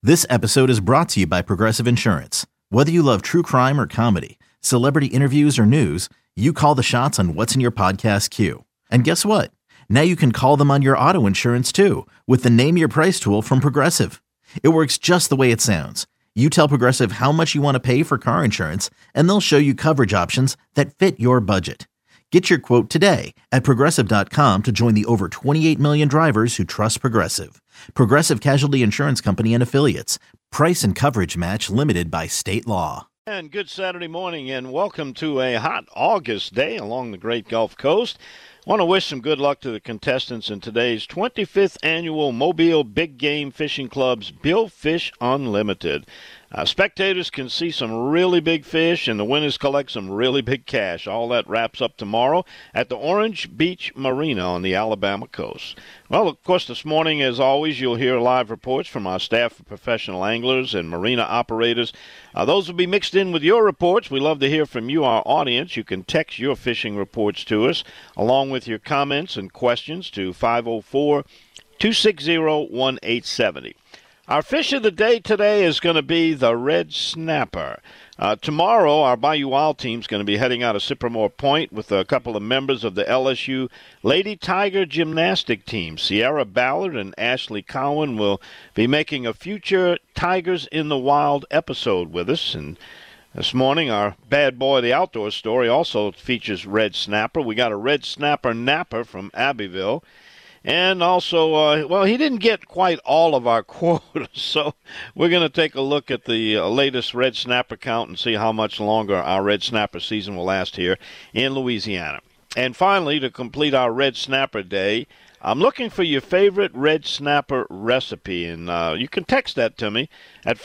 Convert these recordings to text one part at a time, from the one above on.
This episode is brought to you by Progressive Insurance. Whether you love true crime or comedy, celebrity interviews or news, you call the shots on what's in your podcast queue. And guess what? Now you can call them on your auto insurance too with the Name Your Price tool from Progressive. It works just the way it sounds. You tell Progressive how much you want to pay for car insurance, and they'll show you coverage options that fit your budget. Get your quote today at Progressive.com to join the over 28 million drivers who trust Progressive. Progressive Casualty Insurance Company and Affiliates. Price and coverage match limited by state law. And good Saturday morning, and welcome to a hot August day along the great Gulf Coast. I want to wish some good luck to the contestants in today's 25th annual Mobile Big Game Fishing Club's Bill Fish Unlimited. Spectators can see some really big fish, and the winners collect some really big cash. All that wraps up tomorrow at the Orange Beach Marina on the Alabama coast. Well, of course, this morning, as always, you'll hear live reports from our staff of professional anglers and marina operators. Those will be mixed in with your reports. We love to hear from you, our audience. You can text your fishing reports to us, along with your comments and questions to 504-260-1870. Our fish of the day today is going to be the red snapper. Tomorrow, our Bayou Wild team is going to be heading out of Sycamore Point with a couple of members of the LSU Lady Tiger gymnastic team. Sierra Ballard and Ashley Cowan will be making a future Tigers in the Wild episode with us. And this morning, our Bad Boy the Outdoor story also features red snapper. We got a red snapper napper from Abbeville. And also, he didn't get quite all of our quotas, so we're going to take a look at the latest red snapper count and see how much longer our red snapper season will last here in Louisiana. And finally, to complete our red snapper day, I'm looking for your favorite red snapper recipe, and you can text that to me at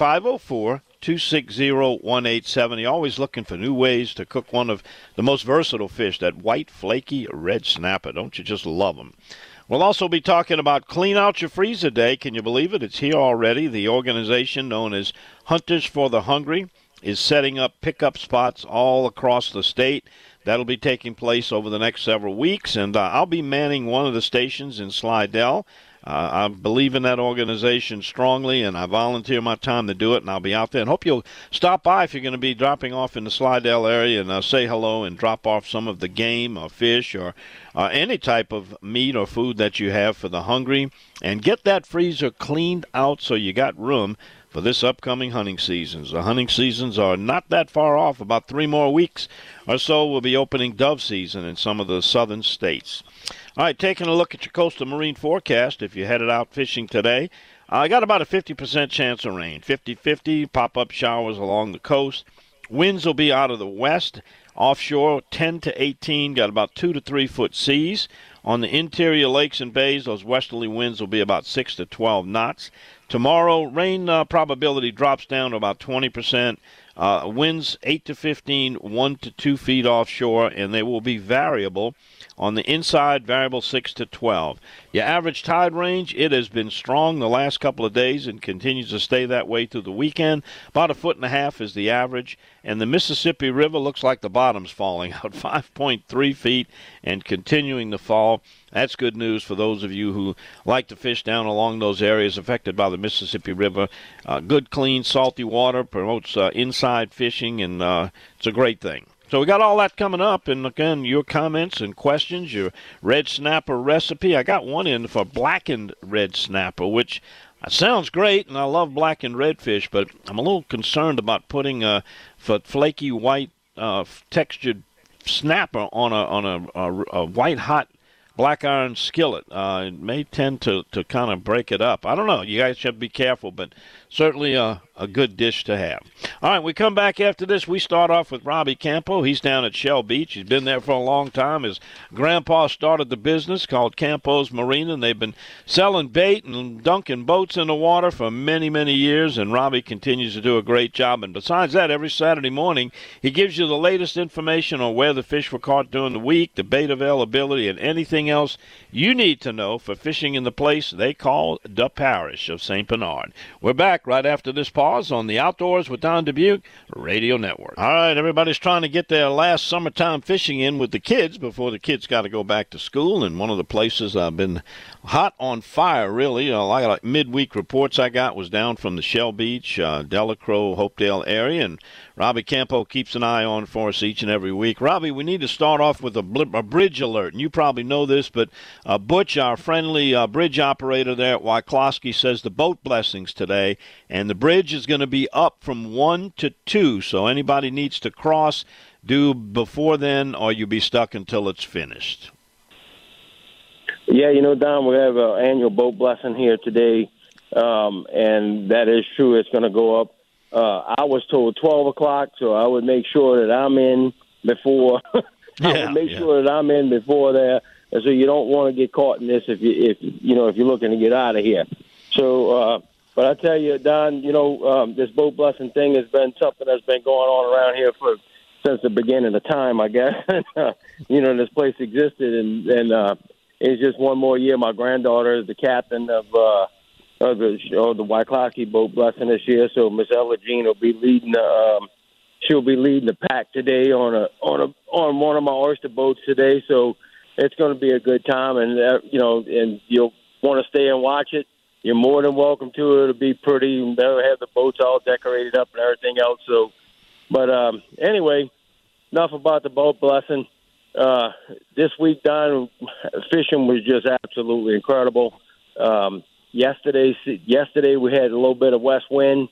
504-260-1870. Always looking for new ways to cook one of the most versatile fish, that white, flaky red snapper. Don't you just love them? We'll also be talking about Clean Out Your Freezer Day. Can you believe it? It's here already. The organization known as Hunters for the Hungry is setting up pickup spots all across the state. That'll be taking place over the next several weeks, and I'll be manning one of the stations in Slidell. I believe in that organization strongly, and I volunteer my time to do it, and I'll be out there. And hope you'll stop by if you're going to be dropping off in the Slidell area and say hello and drop off some of the game or fish or any type of meat or food that you have for the hungry. And get that freezer cleaned out so you got room for this upcoming hunting season. The hunting seasons are not that far off. About 3 more weeks or so, we'll be opening dove season in some of the southern states. All right, taking a look at your coastal marine forecast. If you headed out fishing today, I got about a 50% chance of rain. 50-50, pop-up showers along the coast. Winds will be out of the west. Offshore, 10 to 18, got about 2 to 3 foot seas. On the interior lakes and bays, those westerly winds will be about 6 to 12 knots. Tomorrow, rain probability drops down to about 20%. Winds 8 to 15, 1 to 2 feet offshore, and they will be variable. On the inside, variable 6 to 12. Your average tide range, it has been strong the last couple of days and continues to stay that way through the weekend. About 1.5 feet is the average. And the Mississippi River looks like the bottom's falling out, 5.3 feet and continuing to fall. That's good news for those of you who like to fish down along those areas affected by the Mississippi River. Good, clean, salty water promotes inside fishing, and it's a great thing. So we got all that coming up, and again, your comments and questions, your red snapper recipe. I got one in for blackened red snapper, which sounds great, and I love blackened redfish, but I'm a little concerned about putting a flaky white textured snapper on a white hot black iron skillet. It may tend to kind of break it up. I don't know. You guys should be careful, but certainly a good dish to have. All right, we come back after this. We start off with Robbie Campo. He's down at Shell Beach. He's been there for a long time. His grandpa started the business called Campo's Marina, and they've been selling bait and dunking boats in the water for many, many years, and Robbie continues to do a great job. And besides that, every Saturday morning, he gives you the latest information on where the fish were caught during the week, the bait availability, and anything else you need to know for fishing in the place they call the Parish of St. Bernard. We're back right after this pause on the Outdoors with Don Dubuque Radio Network. All right, everybody's trying to get their last summertime fishing in with the kids before the kids got to go back to school, and one of the places I've been hot on fire, really, like midweek reports I got was down from the Shell Beach, Delacroix, Hopedale area, and Robbie Campo keeps an eye on for us each and every week. Robbie, we need to start off with a bridge alert, and you probably know this, but Butch, our friendly bridge operator there at Wyclosky, says the boat blessings today, and the bridge is going to be up from 1 to 2, so anybody needs to cross, do before then, or you'll be stuck until it's finished. Yeah, Don, we have an annual boat blessing here today, and that is true. It's going to go up. I was told 12 o'clock, so I would make sure that I'm in before. Sure that I'm in before there, and so you don't want to get caught in this if you're looking to get out of here. So, but I tell you, Don, this boat blessing thing has been something that's been going on around here since the beginning of time, I guess. This place existed, and it's just one more year. My granddaughter is the captain of the Wyclosky boat blessing this year. So Miss Ella Jean will be leading. She'll be leading the pack today on one of my oyster boats today. So it's going to be a good time, and and you'll want to stay and watch it. You're more than welcome to it. It'll be pretty. They'll have the boats all decorated up and everything else. So, but anyway, enough about the boat blessing. This week, Don, fishing was just absolutely incredible. Yesterday we had a little bit of west wind.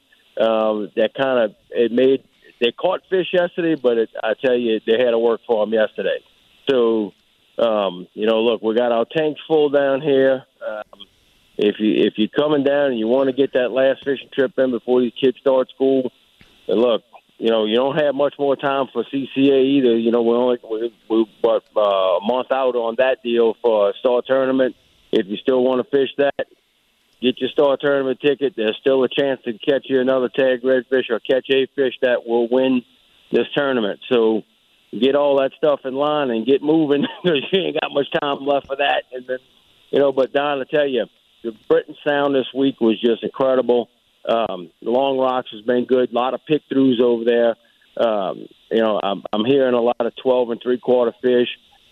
They caught fish yesterday, but I tell you, they had to work for them yesterday. So, look, we got our tanks full down here. If you're coming down and you want to get that last fishing trip in before these kids start school, and look, you don't have much more time for CCA either. We're a month out on that deal for a star tournament. If you still want to fish that, get your star tournament ticket. There's still a chance to catch you another tag redfish or catch a fish that will win this tournament. So get all that stuff in line and get moving because you ain't got much time left for that. And then, but Don, I tell you, the Britain Sound this week was just incredible. The Long Rocks has been good. A lot of pick throughs over there. I'm hearing a lot of 12 3/4 fish.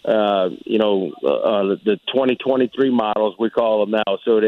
The 2023 models we call them now. So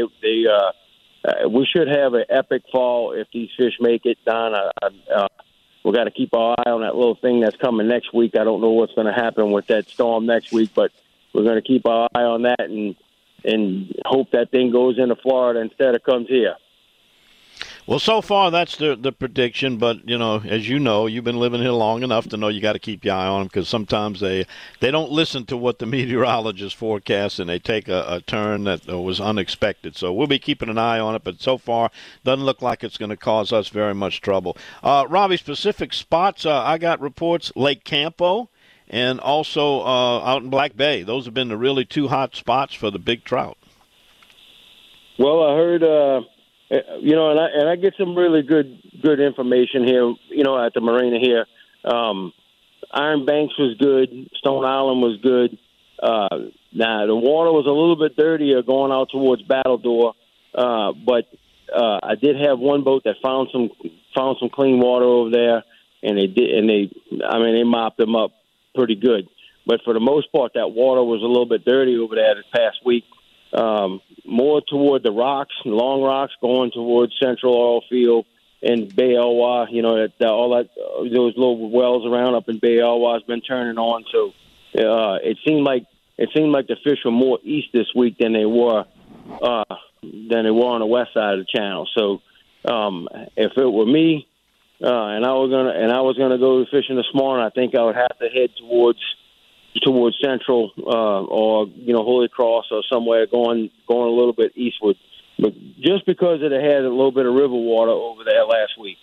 we should have an epic fall if these fish make it. Don, we got to keep our eye on that little thing that's coming next week. I don't know what's going to happen with that storm next week, but we're going to keep our eye on that and hope that thing goes into Florida instead of comes here. Well, so far that's the prediction, but as you know, you've been living here long enough to know you got to keep your eye on them because sometimes they don't listen to what the meteorologists forecast and they take a turn that was unexpected. So we'll be keeping an eye on it, but so far doesn't look like it's going to cause us very much trouble. Robbie, specific spots, I got reports Lake Campo and also out in Black Bay. Those have been the really two hot spots for the big trout. Well, I heard. And I get some really good information here, at the marina here. Iron Banks was good. Stone Island was good. Now, the water was a little bit dirtier going out towards Battledore, but I did have one boat that found some clean water over there, and they mopped them up pretty good. But for the most part, that water was a little bit dirty over there this past week. More toward the rocks, Long Rocks, going towards Central Oil Field and Bay Elwha. Those little wells around up in Bay Elwha has been turning on. So it seemed like the fish were more east this week than they were on the west side of the channel. So if it were me and I was gonna go fishing this morning, I think I would have to head towards Central or Holy Cross or somewhere going a little bit eastward, but just because it had a little bit of river water over there last week.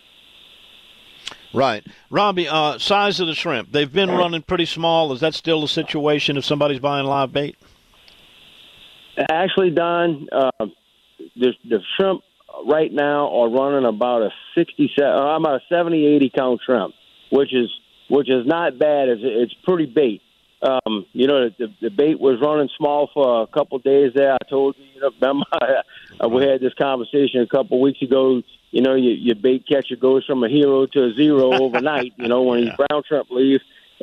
Right, Robbie. Size of the shrimp, they've been running pretty small. Is that still the situation if somebody's buying live bait? Actually, Don, the shrimp right now are running about a 70, 80 count shrimp, which is not bad. It's pretty bait. The bait was running small for a couple of days there. I told you, remember, we had this conversation a couple of weeks ago. Your bait catcher goes from a hero to a zero overnight, when these brown shrimp leave.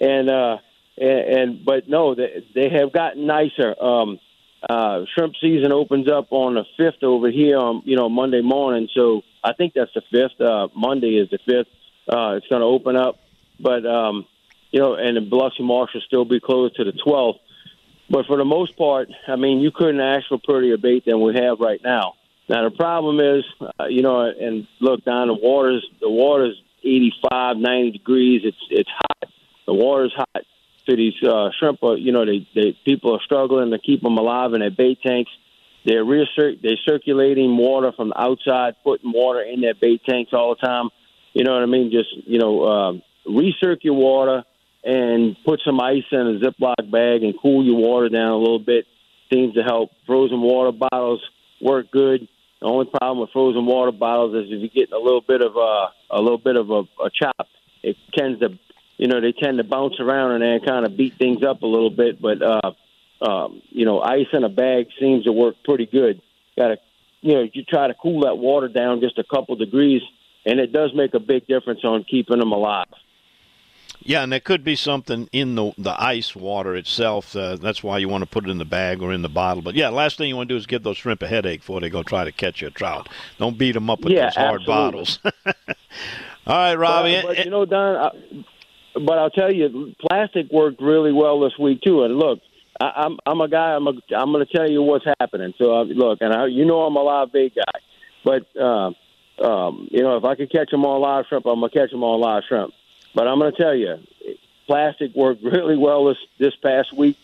But no, they have gotten nicer. Shrimp season opens up on the 5th over here on, Monday morning. So I think that's the 5th. Monday is the 5th. It's going to open up. But, and the Biloxi Marsh will still be closed to the 12th. But for the most part, you couldn't ask for prettier bait than we have right now. Now, the problem is, and look, Don, the water's 85, 90 degrees. It's hot. The water's hot. So these shrimp, people are struggling to keep them alive in their bait tanks. They're circulating water from the outside, putting water in their bait tanks all the time. You know what I mean? Just, recirculate your water and put some ice in a Ziploc bag and cool your water down a little bit. Seems to help. Frozen water bottles work good. The only problem with frozen water bottles is if you get a little bit of a chop, it tends to, they tend to bounce around and then kind of beat things up a little bit. But ice in a bag seems to work pretty good. You try to cool that water down just a couple degrees, and it does make a big difference on keeping them alive. Yeah, and there could be something in the ice water itself. That's why you want to put it in the bag or in the bottle. But, yeah, last thing you want to do is give those shrimp a headache before they go try to catch a trout. Don't beat them up with those hard bottles. All right, Robbie. But Don, but I'll tell you, plastic worked really well this week, too. And, look, I'm a guy, I'm going to tell you what's happening. So, I'm a live bait guy. But, if I could catch them on live shrimp, I'm going to catch them on live shrimp. But I'm going to tell you, plastic worked really well this past week.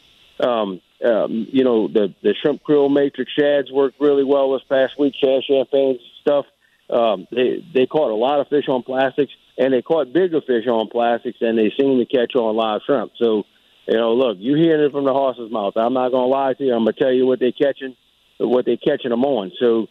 The shrimp krill matrix shads worked really well this past week. Shad champagnes stuff. They caught a lot of fish on plastics, and they caught bigger fish on plastics than they seem to catch on live shrimp. So, look, you're hearing it from the horse's mouth. I'm not going to lie to you. I'm going to tell you what they're catching them on. So,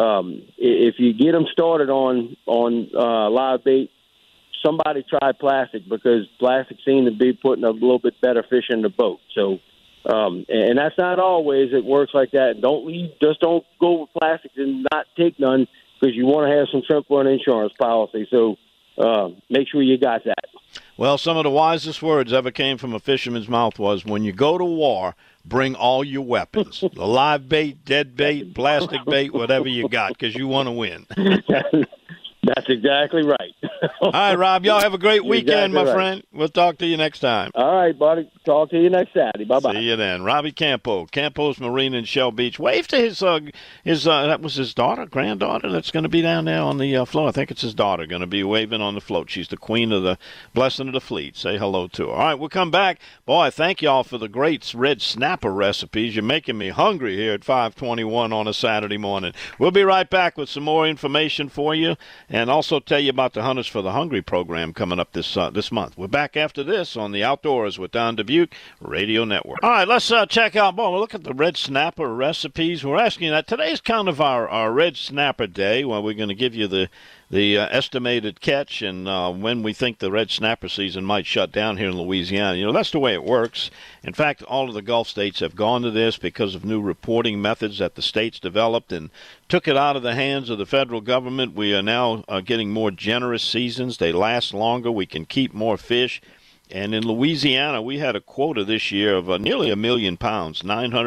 if you get them started on live bait, somebody try plastic, because plastic seems to be putting a little bit better fish in the boat. So, and that's not always it works like that. Don't go with plastic and not take none, because you want to have some shrimp for an insurance policy. So, make sure you got that. Well, some of the wisest words ever came from a fisherman's mouth was, when you go to war, bring all your weapons. The live bait, dead bait, plastic bait, whatever you got, because you want to win. That's exactly right. All right, Rob. Y'all have a great weekend, my friend. We'll talk to you next time. All right, buddy. Talk to you next Saturday. Bye-bye. See you then. Robbie Campo, Campo's Marine in Shell Beach. Wave to his that was his granddaughter that's going to be down there on the float. I think it's his daughter going to be waving on the float. She's the queen of the blessing of the fleet. Say hello to her. All right, we'll come back. Boy, thank y'all for the great red snapper recipes. You're making me hungry here at 5:21 on a Saturday morning. We'll be right back with some more information for you, and also tell you about the Hunters for the Hungry program coming up this month. We're back after this on the Outdoors with Don Dubuque Radio Network. All right, let's check out, we'll look at the red snapper recipes. We're asking that today's kind of our red snapper day, where we're going to give you the estimated catch and when we think the red snapper season might shut down here in Louisiana. That's the way it works. In fact, all of the Gulf states have gone to this because of new reporting methods that the states developed and took it out of the hands of the federal government. We are now getting more generous seasons. They last longer. We can keep more fish. And in Louisiana, we had a quota this year of nearly 1 million pounds,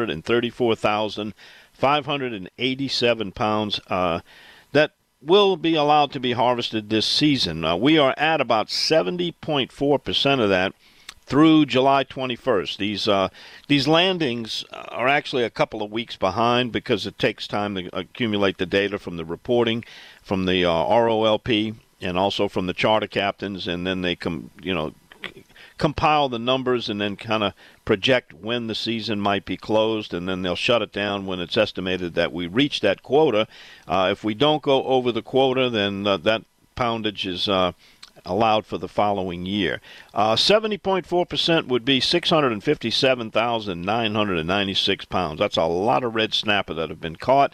934,587 pounds. That will be allowed to be harvested this season. We are at about 70.4% of that through July 21st. These landings are actually a couple of weeks behind because it takes time to accumulate the data from the reporting from the ROLP and also from the charter captains, and then they compile the numbers and then kind of project when the season might be closed, and then they'll shut it down when it's estimated that we reach that quota. If we don't go over the quota, then that poundage is allowed for the following year. 70.4% would be 657,996 pounds. That's a lot of red snapper that have been caught.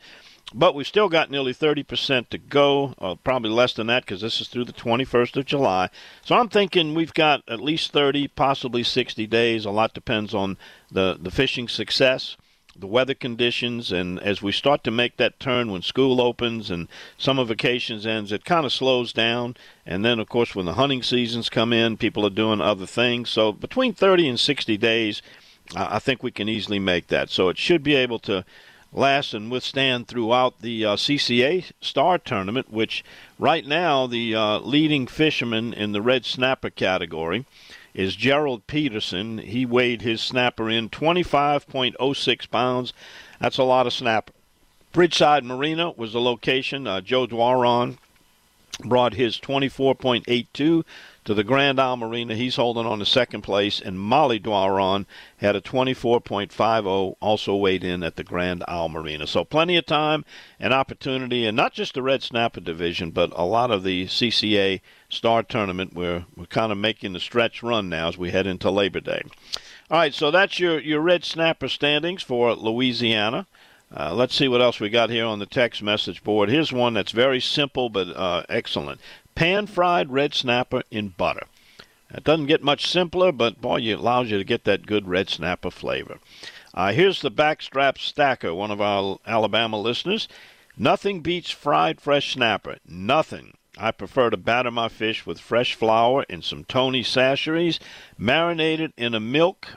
But we've still got nearly 30% to go, probably less than that because this is through the 21st of July. So I'm thinking we've got at least 30, possibly 60 days. A lot depends on the fishing success, the weather conditions, and as we start to make that turn when school opens and summer vacations ends, it kind of slows down. And then, of course, when the hunting seasons come in, people are doing other things. So between 30 and 60 days, I think we can easily make that. So it should be able to last and withstand throughout the CCA Star Tournament, which right now the leading fisherman in the red snapper category is Gerald Peterson. He weighed his snapper in 25.06 pounds. That's a lot of snapper. Bridgeside Marina was the location. Joe Dwaron brought his 24.82 to the Grand Isle Marina. He's holding on to second place, and Molly Dwaron had a 24.50, also weighed in at the Grand Isle Marina. So plenty of time and opportunity, and not just the red snapper division, but a lot of the CCA Star Tournament. We're kind of making the stretch run now as we head into Labor Day. All right, so that's your red snapper standings for Louisiana. Let's see what else we got here on the text message board. Here's one that's very simple but excellent. Pan-fried red snapper in butter. It doesn't get much simpler, but, boy, it allows you to get that good red snapper flavor. Here's the Backstrap Stacker, one of our Alabama listeners. Nothing beats fried fresh snapper. Nothing. I prefer to batter my fish with fresh flour and some Tony Chachere's, marinated in a milk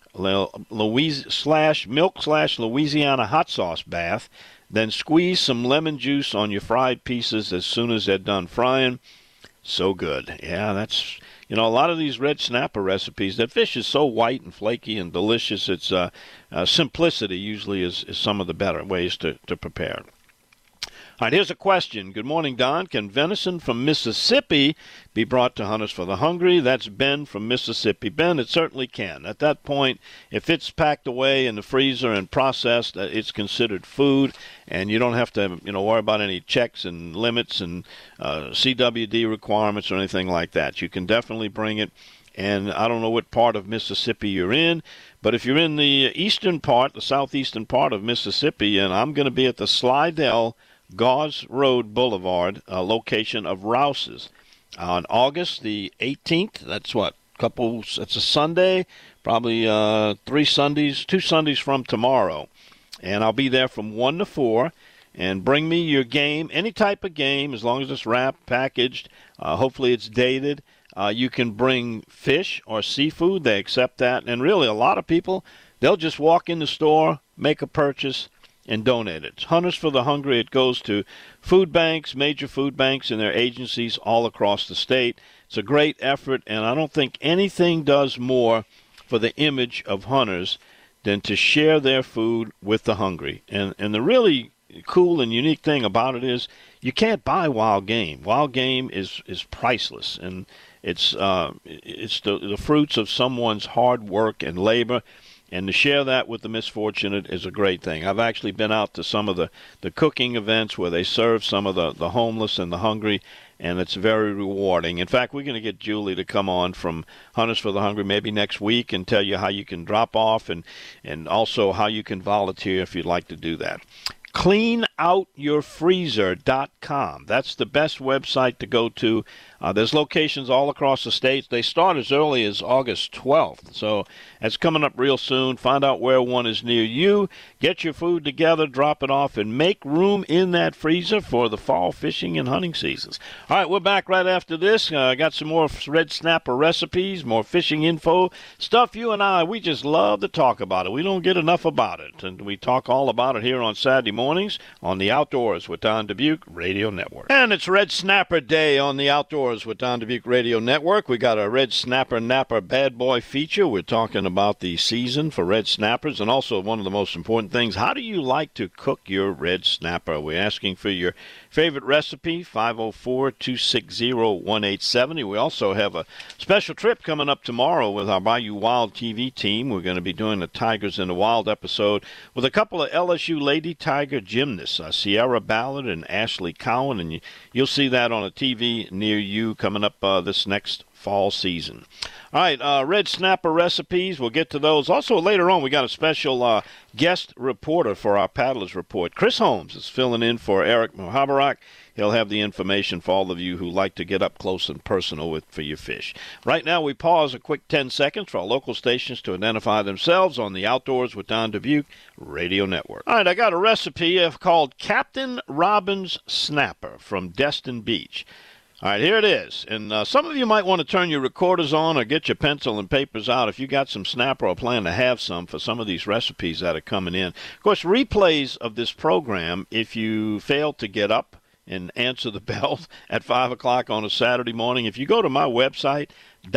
Louisiana hot sauce bath. Then squeeze some lemon juice on your fried pieces as soon as they're done frying. So good. Yeah, that's, a lot of these red snapper recipes, that fish is so white and flaky and delicious. It's simplicity usually is some of the better ways to prepare. All right, here's a question. Good morning, Don. Can venison from Mississippi be brought to Hunters for the Hungry? That's Ben from Mississippi. Ben, it certainly can. At that point, if it's packed away in the freezer and processed, it's considered food, and you don't have to, worry about any checks and limits and CWD requirements or anything like that. You can definitely bring it. And I don't know what part of Mississippi you're in, but if you're in the eastern part, the southeastern part of Mississippi, and I'm going to be at the Slidell Gauze Road Boulevard location of Rouse's on August the 18th. That's it's a Sunday, probably 2 Sundays from tomorrow. And I'll be there from 1 to 4. And bring me your game, any type of game, as long as it's wrapped, packaged. Hopefully it's dated. You can bring fish or seafood. They accept that. And really, a lot of people, they'll just walk in the store, make a purchase, and donate it. It's Hunters for the Hungry. It goes to food banks, major food banks, and their agencies all across the state. It's a great effort, and I don't think anything does more for the image of hunters than to share their food with the hungry. And the really cool and unique thing about it is you can't buy wild game. Wild game is priceless, and it's the fruits of someone's hard work and labor. And to share that with the misfortunate is a great thing. I've actually been out to some of the cooking events where they serve some of the homeless and the hungry, and it's very rewarding. In fact, we're going to get Julie to come on from Hunters for the Hungry maybe next week and tell you how you can drop off and also how you can volunteer if you'd like to do that. CleanOutYourFreezer.com. That's the best website to go to. There's locations all across the state. They start as early as August 12th. So that's coming up real soon. Find out where one is near you. Get your food together, drop it off, and make room in that freezer for the fall fishing and hunting seasons. All right, we're back right after this. I got some more red snapper recipes, more fishing info, stuff you and we just love to talk about it. We don't get enough about it, and we talk all about it here on Saturday mornings on the Outdoors with Don Dubuque Radio Network. And it's Red Snapper Day on the Outdoors with Don Dubuque Radio Network. We got a Red Snapper Napper Bad Boy feature. We're talking about the season for red snappers, and also one of the most important things, how do you like to cook your red snapper? We're asking for your favorite recipe, 504-260-1870. We also have a special trip coming up tomorrow with our Bayou Wild TV team. We're going to be doing the Tigers in the Wild episode with a couple of LSU Lady Tiger gymnasts, Sierra Ballard and Ashley Cowan, and you'll see that on a TV near you coming up this next fall season. All right, red snapper recipes, we'll get to those. Also, later on, we got a special guest reporter for our Paddlers Report. Chris Holmes is filling in for Eric Mohabarak. He'll have the information for all of you who like to get up close and personal for your fish. Right now, we pause a quick 10 seconds for our local stations to identify themselves on the Outdoors with Don Dubuque Radio Network. All right, I got a recipe called Captain Robin's Snapper from Destin Beach. All right, here it is. And some of you might want to turn your recorders on or get your pencil and papers out if you got some snapper or plan to have some for some of these recipes that are coming in. Of course, replays of this program, if you fail to get up and answer the bell at 5 o'clock on a Saturday morning, if you go to my website,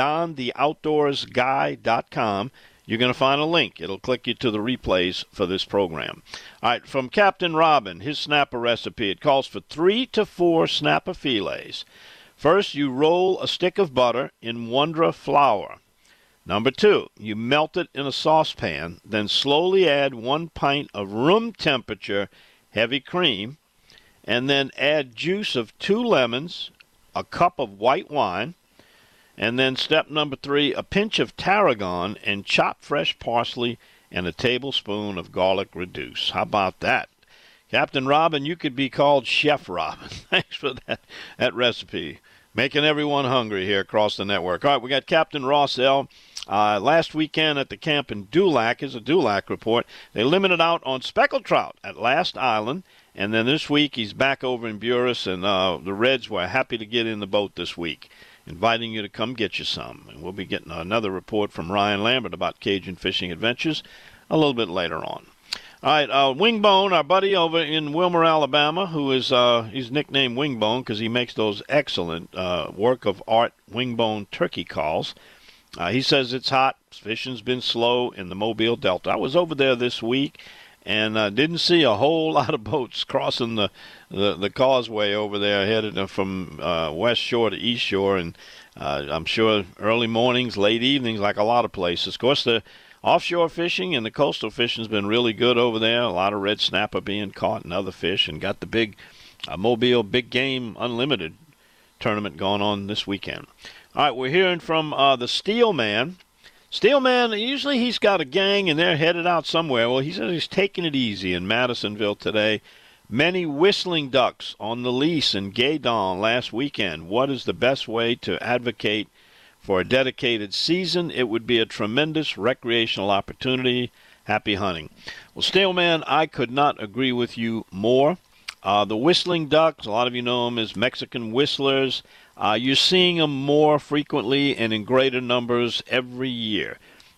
dontheoutdoorsguy.com, you're going to find a link. It'll click you to the replays for this program. All right, from Captain Robin, his snapper recipe. It calls for 3 to 4 snapper fillets. First, you roll a stick of butter in Wondra flour. Number 2, you melt it in a saucepan, then slowly add 1 pint of room temperature heavy cream, and then add juice of 2 lemons, a cup of white wine, and then step number 3, a pinch of tarragon and chopped fresh parsley and a tablespoon of garlic reduce. How about that? Captain Robin, you could be called Chef Robin. Thanks for that recipe. Making everyone hungry here across the network. All right, we got Captain Ross L. Last weekend at the camp in Dulac is a Dulac report. They limited out on speckled trout at Last Island. And then this week he's back over in Buras, and the Reds were happy to get in the boat this week, inviting you to come get you some. And we'll be getting another report from Ryan Lambert about Cajun fishing adventures a little bit later on. All right, Wingbone, our buddy over in Wilmer, Alabama, who is he's nicknamed Wingbone because he makes those excellent work of art Wingbone turkey calls. He says it's hot. Fishing's been slow in the Mobile Delta. I was over there this week and didn't see a whole lot of boats crossing the causeway over there, headed from west shore to east shore, and I'm sure early mornings, late evenings, like a lot of places. Of course, the offshore fishing and the coastal fishing has been really good over there. A lot of red snapper being caught and other fish, and got the big Mobile Big Game Unlimited tournament going on this weekend. All right, we're hearing from the Steelman. Steelman, usually he's got a gang and they're headed out somewhere. Well, he says he's taking it easy in Madisonville today. Many whistling ducks on the lease in Gaydon last weekend. What is the best way to advocate for a dedicated season? It would be a tremendous recreational opportunity. Happy hunting. Well, Steelman, I could not agree with you more. The whistling ducks, a lot of you know them as Mexican whistlers. You're seeing them more frequently and in greater numbers every year.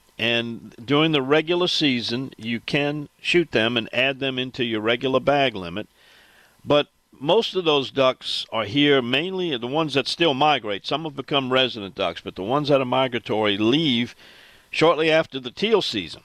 And during the regular season, you can shoot them and add them into your regular bag limit. But most of those ducks are here, mainly the ones that still migrate. Some have become resident ducks, but the ones that are migratory leave shortly after the teal season.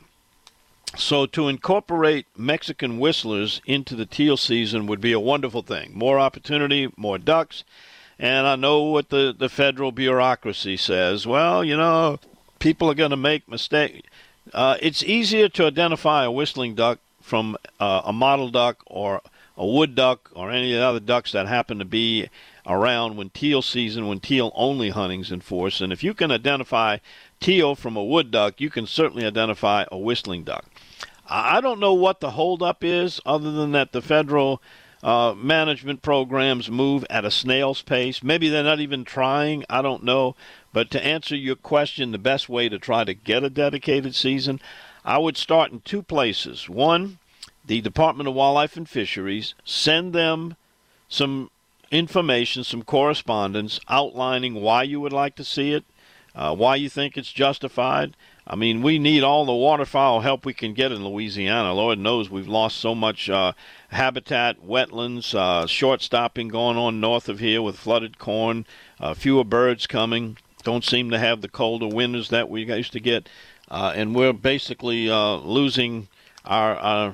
So to incorporate Mexican whistlers into the teal season would be a wonderful thing. More opportunity, more ducks. And I know what the federal bureaucracy says. Well, you know, people are going to make mistakes. It's easier to identify a whistling duck from a mottled duck or a wood duck or any of the other ducks that happen to be around when teal season, when teal-only hunting's in force. And if you can identify teal from a wood duck, you can certainly identify a whistling duck. I don't know what the holdup is, other than that the federal management programs move at a snail's pace. Maybe they're not even trying. I don't know. But to answer your question, the best way to try to get a dedicated season, I would start in 2 places. One, the Department of Wildlife and Fisheries. Send them some information, some correspondence outlining why you would like to see it, why you think it's justified. I mean, we need all the waterfowl help we can get in Louisiana. Lord knows we've lost so much habitat, wetlands, short stopping going on north of here with flooded corn, fewer birds coming, don't seem to have the colder winters that we used to get, and we're basically losing our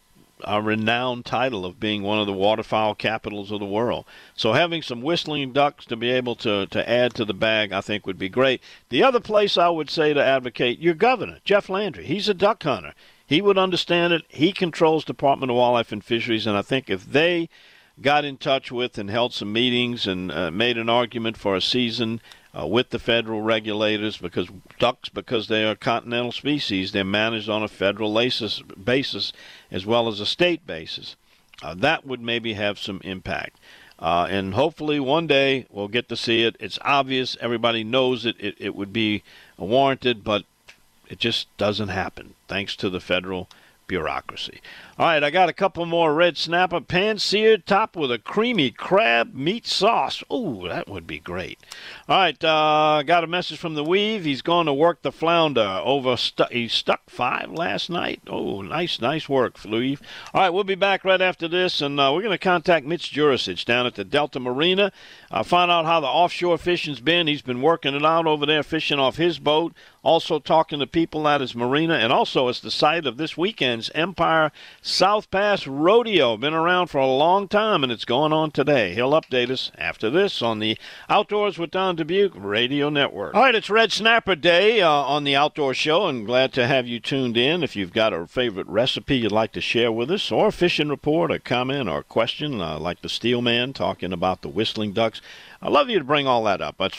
renowned title of being one of the waterfowl capitals of the world. So having some whistling ducks to be able to add to the bag, I think would be great. The other place I would say to advocate, your governor, Jeff Landry. He's a duck hunter. He would understand it. He controls Department of Wildlife and Fisheries, and I think if they got in touch with and held some meetings and made an argument for a season with the federal regulators, because ducks, because they are continental species, they're managed on a federal basis as well as a state basis. That would maybe have some impact. And hopefully one day we'll get to see it. It's obvious. Everybody knows it would be warranted, but it just doesn't happen, thanks to the federal bureaucracy. All right, I got a couple more red snapper, pan-seared, topped with a creamy crab meat sauce. Oh, that would be great. All right, got a message from the Weave. He's going to work the flounder over. He stuck 5 last night. Oh, nice work, Weave. All right, we'll be back right after this, and we're going to contact Mitch Jurasich down at the Delta Marina. Find out how the offshore fishing's been. He's been working it out over there, fishing off his boat. Also talking to people at his marina, and also it's the site of this weekend's Empire South Pass Rodeo. Been around for a long time, and it's going on today. He'll update us after this on the Outdoors with Don Dubuque Radio Network. All right, it's Red Snapper Day on the Outdoor Show, and glad to have you tuned in. If you've got a favorite recipe you'd like to share with us, or a fishing report, a comment, or a question, like the Steelman talking about the whistling ducks, I'd love you to bring all that up. That's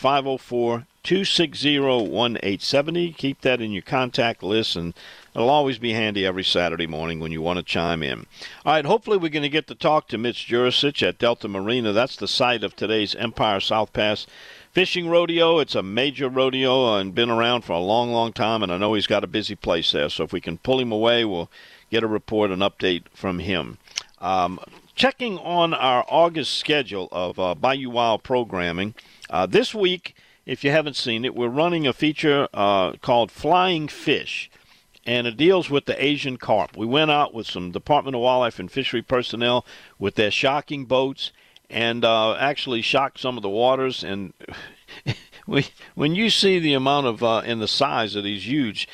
504-260-1870. Keep that in your contact list, and it'll always be handy every Saturday morning when you want to chime in. All right, hopefully we're going to get to talk to Mitch Jurasich at Delta Marina. That's the site of today's Empire South Pass Fishing Rodeo. It's a major rodeo and been around for a long time, and I know he's got a busy place there. So if we can pull him away, we'll get a report, an update from him. Checking on our August schedule of Bayou Wild programming, this week, if you haven't seen it, we're running a feature called Flying Fish, and it deals with the Asian carp. We went out with some Department of Wildlife and Fishery personnel with their shocking boats and actually shocked some of the waters. And when you see the amount of and the size of these huge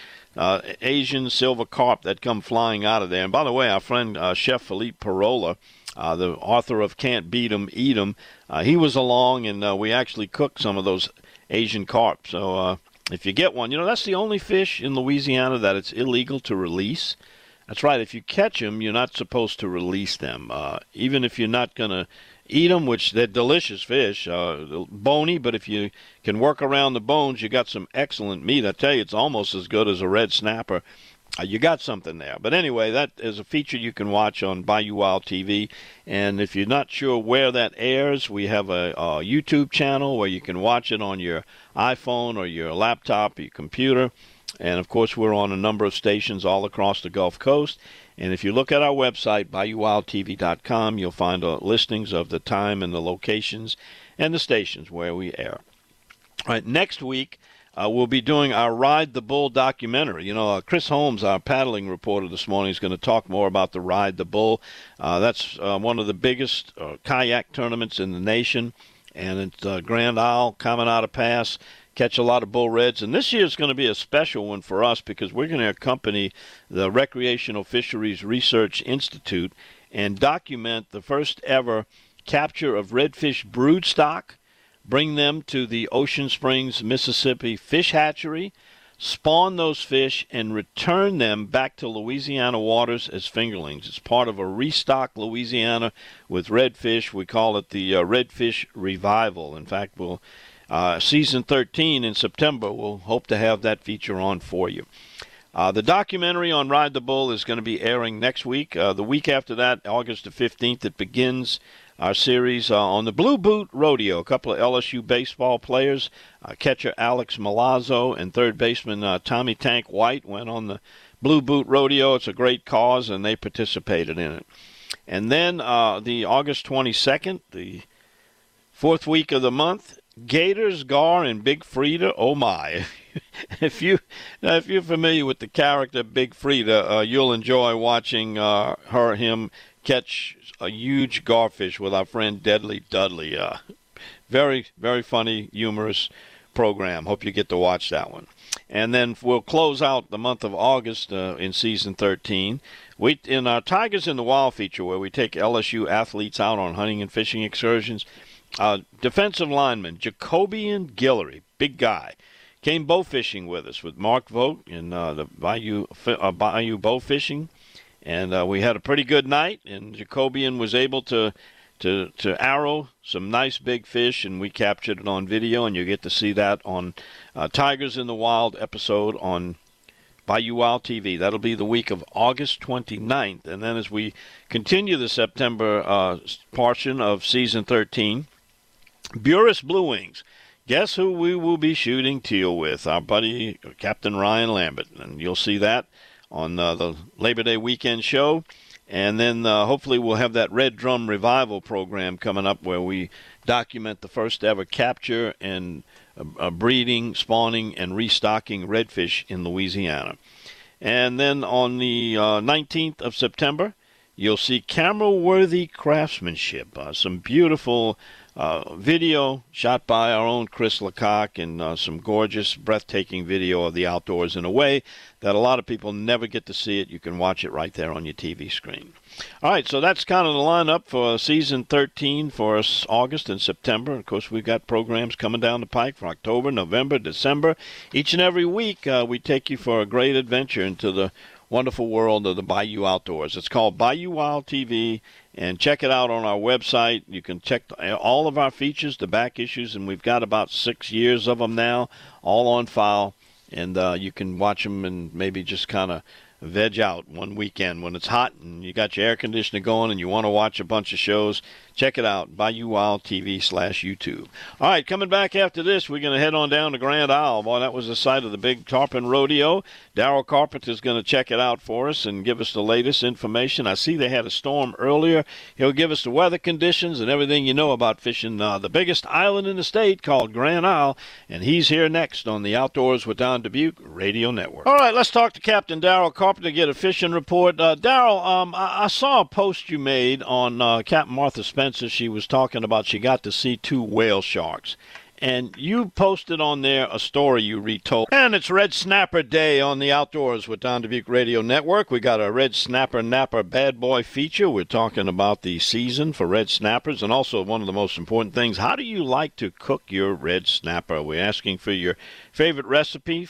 Asian silver carp that come flying out of there. And by the way, our friend Chef Philippe Parola, the author of Can't Beat 'Em, Eat 'Em, he was along, and we actually cooked some of those Asian carp. So if you get one, that's the only fish in Louisiana that it's illegal to release. That's right. If you catch them, you're not supposed to release them, even if you're not going to eat them, which they're delicious fish, bony, but if you can work around the bones, you got some excellent meat. I tell you, it's almost as good as a red snapper. You got something there. But anyway, that is a feature you can watch on Bayou Wild TV. And if you're not sure where that airs, we have a YouTube channel where you can watch it on your iPhone or your laptop or your computer. And, of course, we're on a number of stations all across the Gulf Coast. And if you look at our website, BayouWildTV.com, you'll find listings of the time and the locations and the stations where we air. All right, next week, we'll be doing our Ride the Bull documentary. Chris Holmes, our paddling reporter this morning, is going to talk more about the Ride the Bull. That's one of the biggest kayak tournaments in the nation, and it's Grand Isle, Caminada Pass. Catch a lot of bull reds, and this year is going to be a special one for us because we're going to accompany the Recreational Fisheries Research Institute and document the first ever capture of redfish broodstock, bring them to the Ocean Springs, Mississippi fish hatchery, spawn those fish, and return them back to Louisiana waters as fingerlings. It's part of a Restock Louisiana with redfish. We call it the Redfish Revival. In fact, we'll season 13 in September, we'll hope to have that feature on for you. The documentary on Ride the Bull is going to be airing next week. The week after that, August the 15th, it begins our series on the Blue Boot Rodeo. A couple of LSU baseball players, catcher Alex Milazzo and third baseman Tommy Tank White went on the Blue Boot Rodeo. It's a great cause, and they participated in it. And then the August 22nd, the fourth week of the month, Gators, Gar, and Big Frida. Oh my! If you're familiar with the character Big Frida, you'll enjoy watching him catch a huge garfish with our friend Deadly Dudley. Very, very funny, humorous program. Hope you get to watch that one. And then we'll close out the month of August in season 13. In our Tigers in the Wild feature, where we take LSU athletes out on hunting and fishing excursions. Defensive lineman Jacobian Guillory, big guy, came bow fishing with us with Mark Vogt in the Bayou bow fishing, and we had a pretty good night. And Jacobian was able to to arrow some nice big fish, and we captured it on video, and you get to see that on Tigers in the Wild episode on Bayou Wild TV. That'll be the week of August 29th. And then as we continue the September portion of Season 13, Buras Blue Wings. Guess who we will be shooting teal with? Our buddy Captain Ryan Lambert. And you'll see that on the Labor Day weekend show. And then hopefully we'll have that Red Drum Revival program coming up where we document the first ever capture and breeding, spawning, and restocking redfish in Louisiana. And then on the 19th of September, you'll see camera-worthy craftsmanship, some beautiful video shot by our own Chris Lecoq, and some gorgeous, breathtaking video of the outdoors in a way that a lot of people never get to see it. You can watch it right there on your TV screen. All right, so that's kind of the lineup for Season 13 for us, August and September. Of course, we've got programs coming down the pike for October, November, December. Each and every week, we take you for a great adventure into the wonderful world of the Bayou Outdoors. It's called Bayou Wild TV, and check it out on our website. You can check all of our features, the back issues, and we've got about 6 years of them now, all on file, and you can watch them and maybe just kind of veg out one weekend when it's hot and you got your air conditioner going and you want to watch a bunch of shows. Check it out, Bayou Wild TV/YouTube. All right, coming back after this, we're going to head on down to Grand Isle. Boy, that was the site of the big Tarpon Rodeo. Daryl Carpenter's going to check it out for us and give us the latest information. I see they had a storm earlier. He'll give us the weather conditions and everything you know about fishing the biggest island in the state called Grand Isle. And he's here next on the Outdoors with Don Dubuque Radio Network. All right, let's talk to Captain Daryl Carpenter to get a fishing report. Daryl, I saw a post you made on Captain Martha Spencer. She was talking about she got to see 2 whale sharks. And you posted on there a story you retold. And it's Red Snapper Day on the Outdoors with Don Dubuque Radio Network. We got a Red Snapper Napper Bad Boy feature. We're talking about the season for red snappers, and also one of the most important things, how do you like to cook your red snapper? We're asking for your favorite recipe,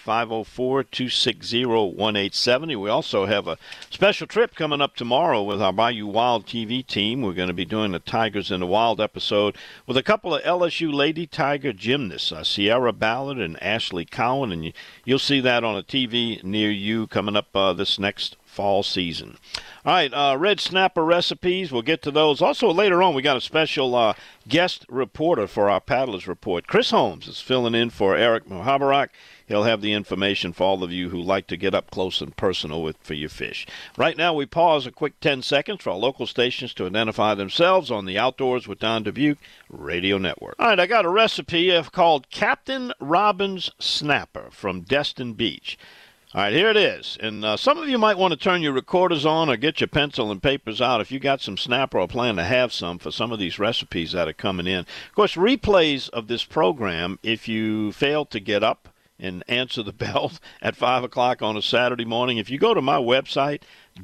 504-260-1870. We also have a special trip coming up tomorrow with our Bayou Wild TV team. We're going to be doing the Tigers in the Wild episode with a couple of LSU Lady Tiger gymnasts, Sierra Ballard and Ashley Cowan, and you'll see that on a TV near you coming up this next fall season. All right, red snapper recipes, we'll get to those. Also, later on, we got a special guest reporter for our Paddlers Report. Chris Holmes is filling in for Eric Mohabarak. He'll have the information for all of you who like to get up close and personal for your fish. Right now, we pause a quick 10 seconds for our local stations to identify themselves on the Outdoors with Don Dubuque Radio Network. All right, I got a recipe called Captain Robin's Snapper from Destin Beach. All right, here it is. And some of you might want to turn your recorders on or get your pencil and papers out if you got some snapper or plan to have some for some of these recipes that are coming in. Of course, replays of this program, if you fail to get up and answer the bell at 5 o'clock on a Saturday morning, if you go to my website,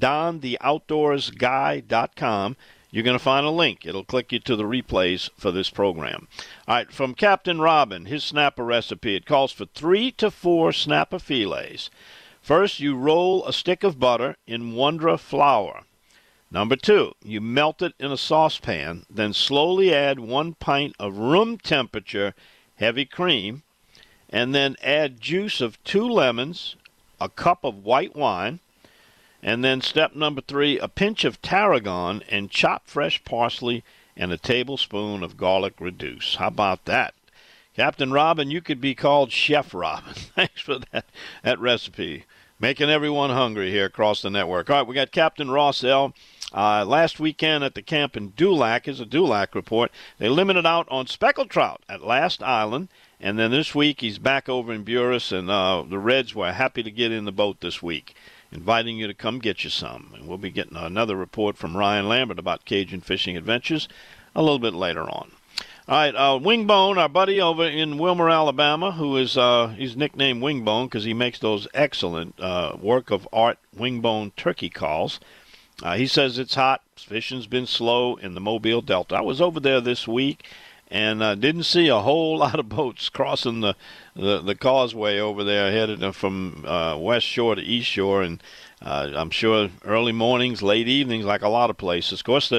dontheoutdoorsguy.com, you're going to find a link. It'll click you to the replays for this program. All right, from Captain Robin, his snapper recipe. It calls for 3 to 4 snapper fillets. First, you roll a stick of butter in Wondra flour. Number 2, you melt it in a saucepan, then slowly add 1 pint of room temperature heavy cream, and then add juice of 2 lemons, a cup of white wine, and then step number 3, a pinch of tarragon and chopped fresh parsley and a tablespoon of garlic reduce. How about that? Captain Robin, you could be called Chef Robin. Thanks for that recipe. Making everyone hungry here across the network. All right, we got Captain Ross L. Last weekend at the camp in Dulac is a Dulac report. They limited out on speckled trout at Last Island. And then this week he's back over in Buras, and the Reds were happy to get in the boat this week, inviting you to come get you some. And we'll be getting another report from Ryan Lambert about Cajun fishing adventures a little bit later on. All right, Wingbone, our buddy over in Wilmer, Alabama, who is he's nicknamed Wingbone because he makes those excellent work of art Wingbone turkey calls. He says it's hot. Fishing's been slow in the Mobile Delta. I was over there this week and didn't see a whole lot of boats crossing the causeway over there headed from west shore to east shore, and I'm sure early mornings, late evenings, like a lot of places. Of course, the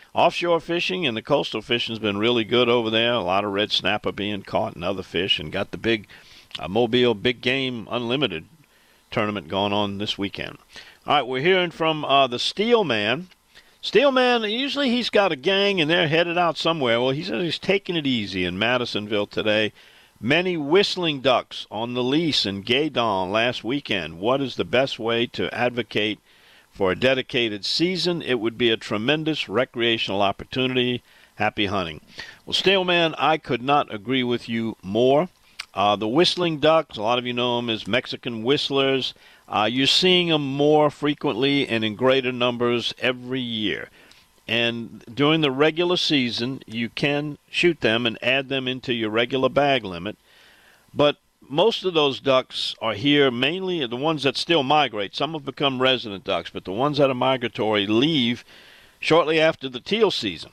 offshore fishing and the coastal fishing has been really good over there. A lot of red snapper being caught and other fish, and got the big Mobile Big Game Unlimited tournament going on this weekend. All right, we're hearing from the Steelman. Steelman, usually he's got a gang and they're headed out somewhere. Well, he says he's taking it easy in Madisonville today. Many whistling ducks on the lease in Gaydon last weekend. What is the best way to advocate for a dedicated season? It would be a tremendous recreational opportunity. Happy hunting. Well, Steelman, I could not agree with you more. The whistling ducks, a lot of you know them as Mexican whistlers. You're seeing them more frequently and in greater numbers every year. And during the regular season, you can shoot them and add them into your regular bag limit. But most of those ducks are here, mainly the ones that still migrate. Some have become resident ducks, but the ones that are migratory leave shortly after the teal season.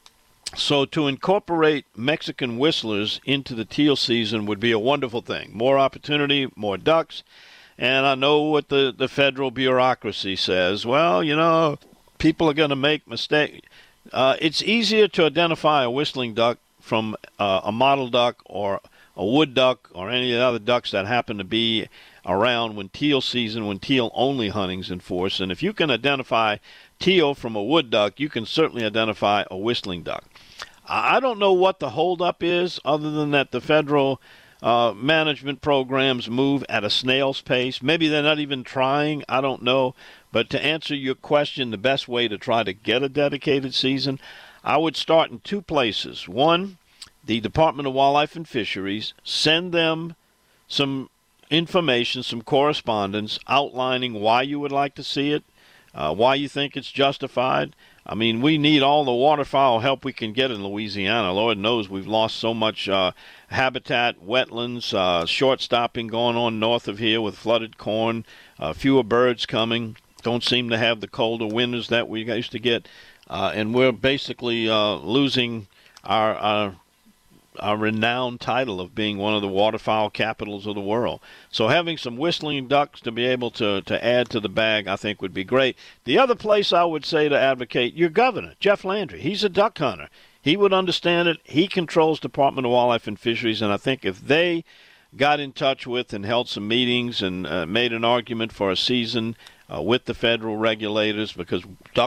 So to incorporate Mexican whistlers into the teal season would be a wonderful thing. More opportunity, more ducks. And I know what the federal bureaucracy says. Well, you know, people are going to make mistakes. It's easier to identify a whistling duck from a mottled duck or a wood duck or any of the other ducks that happen to be around when teal season, when teal-only hunting's in force. And if you can identify teal from a wood duck, you can certainly identify a whistling duck. I don't know what the holdup is, other than that the federal management programs move at a snail's pace. Maybe they're not even trying. I don't know. But to answer your question, the best way to try to get a dedicated season, I would start in two places. One, the Department of Wildlife and Fisheries. Send them some information, some correspondence outlining why you would like to see it, why you think it's justified. I mean, we need all the waterfowl help we can get in Louisiana. Lord knows we've lost so much habitat, wetlands, short stopping going on north of here with flooded corn, fewer birds coming, don't seem to have the colder winters that we used to get, and we're basically losing our renowned title of being one of the waterfowl capitals of the world. So having some whistling ducks to be able to add to the bag, I think, would be great. The other place I would say to advocate, your governor, Jeff Landry. He's a duck hunter. He would understand it. He controls Department of Wildlife and Fisheries, and I think if they got in touch with and held some meetings and made an argument for a season with the federal regulators, because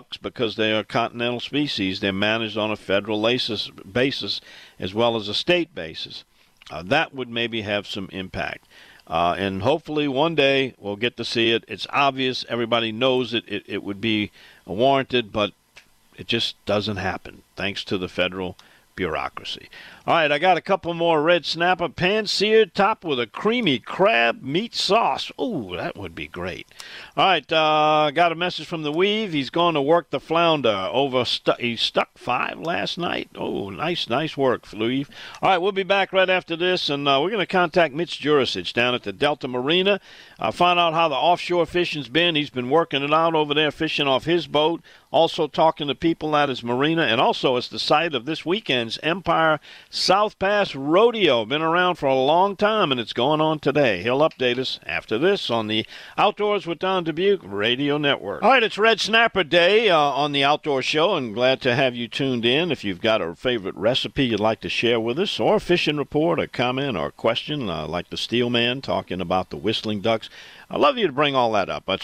they are continental species, they're managed on a federal basis as well as a state basis. That would maybe have some impact. And hopefully one day we'll get to see it. It's obvious. Everybody knows it would be warranted, but it just doesn't happen, thanks to the federal bureaucracy. All right, I got a couple more red snapper, pan-seared, topped with a creamy crab meat sauce. Oh, that would be great. All right, got a message from the Weave. He's going to work the flounder over. He stuck 5 last night. Oh, nice work, Weave. All right, we'll be back right after this, and we're going to contact Mitch Jurasich down at the Delta Marina. Find out how the offshore fishing's been. He's been working it out over there, fishing off his boat. Also talking to people at his marina, and also it's the site of this weekend's Empire South Pass Rodeo. Been around for a long time, and it's going on today. He'll update us after this on the Outdoors with Don Dubuque Radio Network. All right, it's Red Snapper Day on the Outdoor Show, and glad to have you tuned in. If you've got a favorite recipe you'd like to share with us, or a fishing report, a comment, or a question, like the Steelman talking about the whistling ducks, I'd love you to bring all that up. That's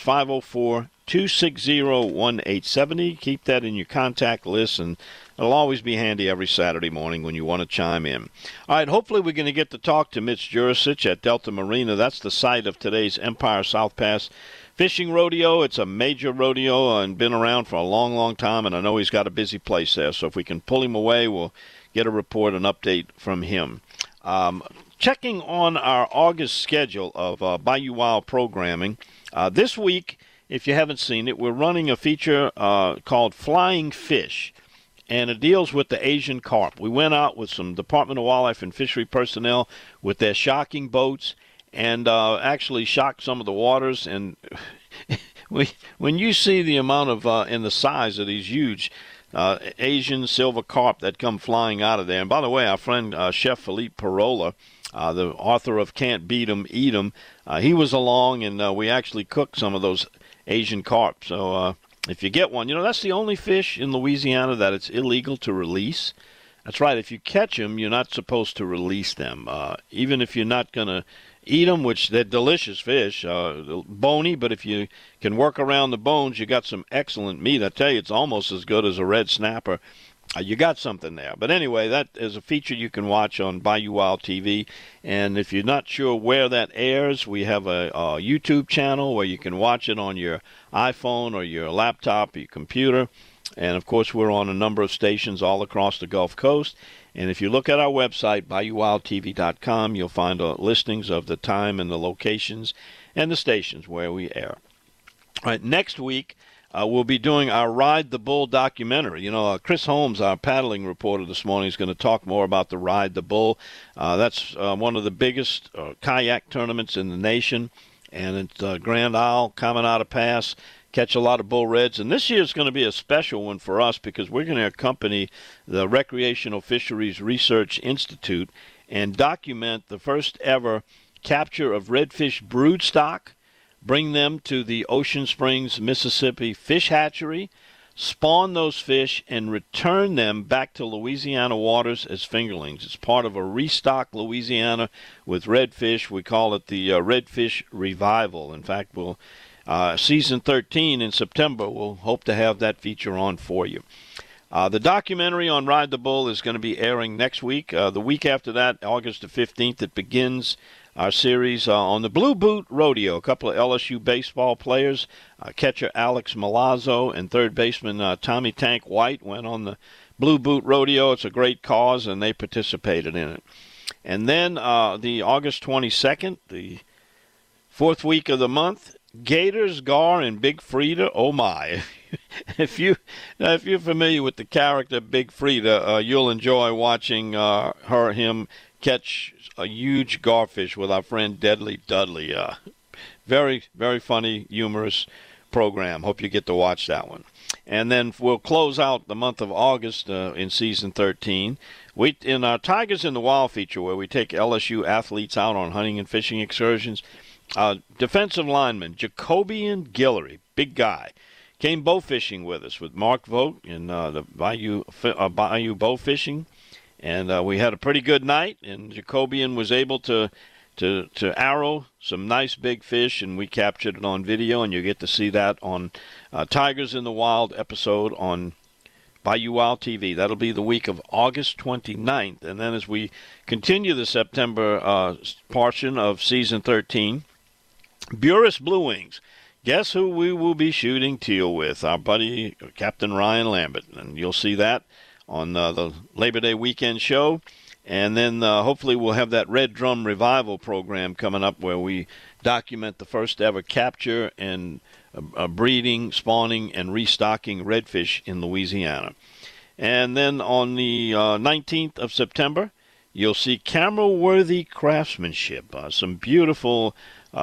504-260-1870. Keep that in your contact list, and it'll always be handy every Saturday morning when you want to chime in. All right, hopefully we're going to get to talk to Mitch Jurasich at Delta Marina. That's the site of today's Empire South Pass Fishing Rodeo. It's a major rodeo and been around for a long time, and I know he's got a busy place there. So if we can pull him away, we'll get a report, an update from him. Checking on our August schedule of Bayou Wild programming, this week, if you haven't seen it, we're running a feature called Flying Fish, and it deals with the Asian carp. We went out with some Department of Wildlife and Fishery personnel with their shocking boats and actually shocked some of the waters. And when you see the amount of and the size of these huge Asian silver carp that come flying out of there, and by the way, our friend Chef Philippe Parola, the author of Can't Beat 'Em, Eat 'Em, he was along, and we actually cooked some of those Asian carp. So if you get one, that's the only fish in Louisiana that it's illegal to release. That's right. If you catch them, you're not supposed to release them, even if you're not going to eat them, which they're delicious fish, bony, but if you can work around the bones, you got some excellent meat. I tell you, it's almost as good as a red snapper. You got something there. But anyway, that is a feature you can watch on Bayou Wild TV. And if you're not sure where that airs, we have a YouTube channel where you can watch it on your iPhone or your laptop or your computer. And, of course, we're on a number of stations all across the Gulf Coast. And if you look at our website, BayouWildTV.com, you'll find listings of the time and the locations and the stations where we air. All right, next week, we'll be doing our Ride the Bull documentary. Chris Holmes, our paddling reporter this morning, is going to talk more about the Ride the Bull. That's one of the biggest kayak tournaments in the nation, and it's Grand Isle, Caminada Pass. Catch a lot of bull reds, and this year is going to be a special one for us because we're going to accompany the Recreational Fisheries Research Institute and document the first ever capture of redfish broodstock, bring them to the Ocean Springs, Mississippi fish hatchery, spawn those fish, and return them back to Louisiana waters as fingerlings. It's part of a Restock Louisiana with redfish. We call it the Redfish Revival. In fact, we'll Season 13 in September, we'll hope to have that feature on for you. The documentary on Ride the Bull is going to be airing next week. The week after that, August the 15th, it begins our series on the Blue Boot Rodeo. A couple of LSU baseball players, catcher Alex Milazzo and third baseman Tommy Tank White went on the Blue Boot Rodeo. It's a great cause, and they participated in it. And then the August 22nd, the fourth week of the month, Gators, Gar, and Big Frida. Oh my! If you're familiar with the character Big Frida, you'll enjoy watching him catch a huge garfish with our friend Deadly Dudley. Very, very funny, humorous program. Hope you get to watch that one. And then we'll close out the month of August in Season 13. In our Tigers in the Wild feature, where we take LSU athletes out on hunting and fishing excursions, defensive lineman Jacobian Guillory, big guy, came bow fishing with us with Mark Vogt in the Bayou Bow Fishing, and we had a pretty good night. And Jacobian was able to arrow some nice big fish, and we captured it on video, and you get to see that on Tigers in the Wild episode on Bayou Wild TV. That'll be the week of August 29th, and then as we continue the September portion of Season 13. Buras Blue Wings. Guess who we will be shooting teal with? Our buddy Captain Ryan Lambert. And you'll see that on the Labor Day weekend show. And then hopefully we'll have that Red Drum Revival program coming up where we document the first ever capture and breeding, spawning, and restocking redfish in Louisiana. And then on the 19th of September, you'll see camera-worthy craftsmanship. Some beautiful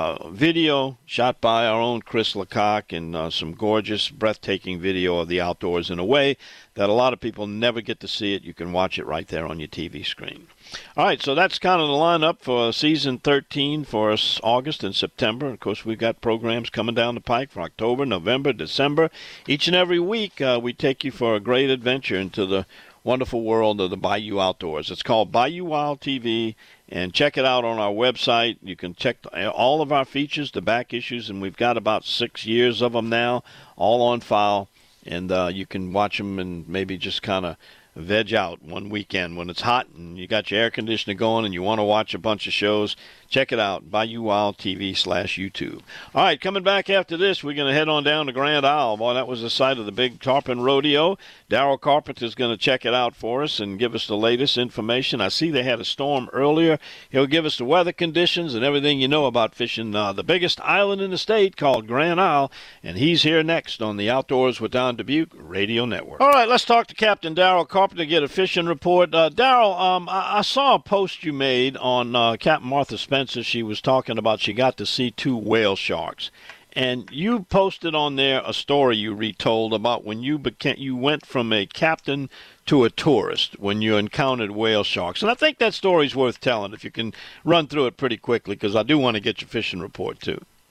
video shot by our own Chris Lecoq, and some gorgeous, breathtaking video of the outdoors in a way that a lot of people never get to see it. You can watch it right there on your TV screen. All right, so that's kind of the lineup for Season 13 for us, August and September. Of course, we've got programs coming down the pike for October, November, December. Each and every week, we take you for a great adventure into the wonderful world of the Bayou Outdoors. It's called Bayou Wild TV, and check it out on our website. You can check all of our features, the back issues, and we've got about 6 years of them now, all on file, and you can watch them and maybe just kind of veg out one weekend when it's hot and you got your air conditioner going and you want to watch a bunch of shows. Check it out, Bayou Wild TV/YouTube. All right, coming back after this, we're going to head on down to Grand Isle. Boy, that was the site of the big Tarpon Rodeo. Daryl Carpenter's going to check it out for us and give us the latest information. I see they had a storm earlier. He'll give us the weather conditions and everything you know about fishing the biggest island in the state called Grand Isle. And he's here next on the Outdoors with Don Dubuque Radio Network. All right, let's talk to Captain Daryl Carpenter, get a fishing report. Daryl, I saw a post you made on Captain Martha Spencer. She was talking about she got to see 2 whale sharks. And you posted on there a story you retold about when you went from a captain to a tourist when you encountered whale sharks. And I think that story's worth telling if you can run through it pretty quickly, because I do want to get your fishing report too.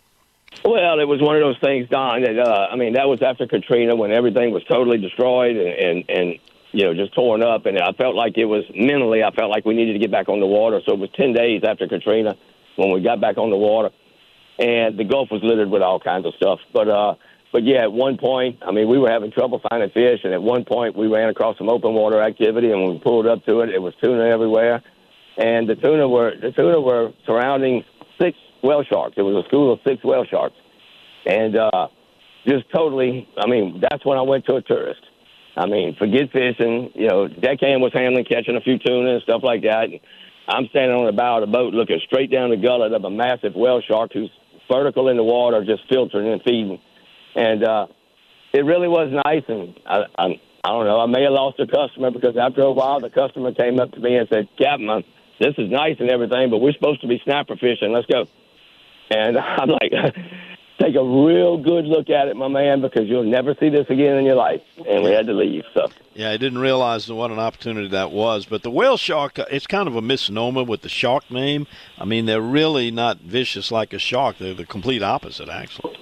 Well, it was one of those things, Don, that, that was after Katrina when everything was totally destroyed and just torn up. And I felt like I felt like we needed to get back on the water. So it was 10 days after Katrina when we got back on the water. And the Gulf was littered with all kinds of stuff. But yeah, at one point, we were having trouble finding fish. And at one point, we ran across some open water activity. And when we pulled up to it, it was tuna everywhere. And the tuna were surrounding 6 whale sharks. It was a school of 6 whale sharks. And just totally, that's when I went to a tourist. Forget fishing. Deckhand was handling, catching a few tuna and stuff like that. And I'm standing on the bow of the boat looking straight down the gullet of a massive whale shark who's vertical in the water, just filtering and feeding. And it really was nice. And I don't know, I may have lost a customer because after a while the customer came up to me and said, Captain, this is nice and everything, but we're supposed to be snapper fishing. Let's go. And I'm like, take a real good look at it, my man, because you'll never see this again in your life. And we had to leave. So. Yeah, I didn't realize what an opportunity that was. But the whale shark, it's kind of a misnomer with the shark name. They're really not vicious like a shark. They're the complete opposite, actually.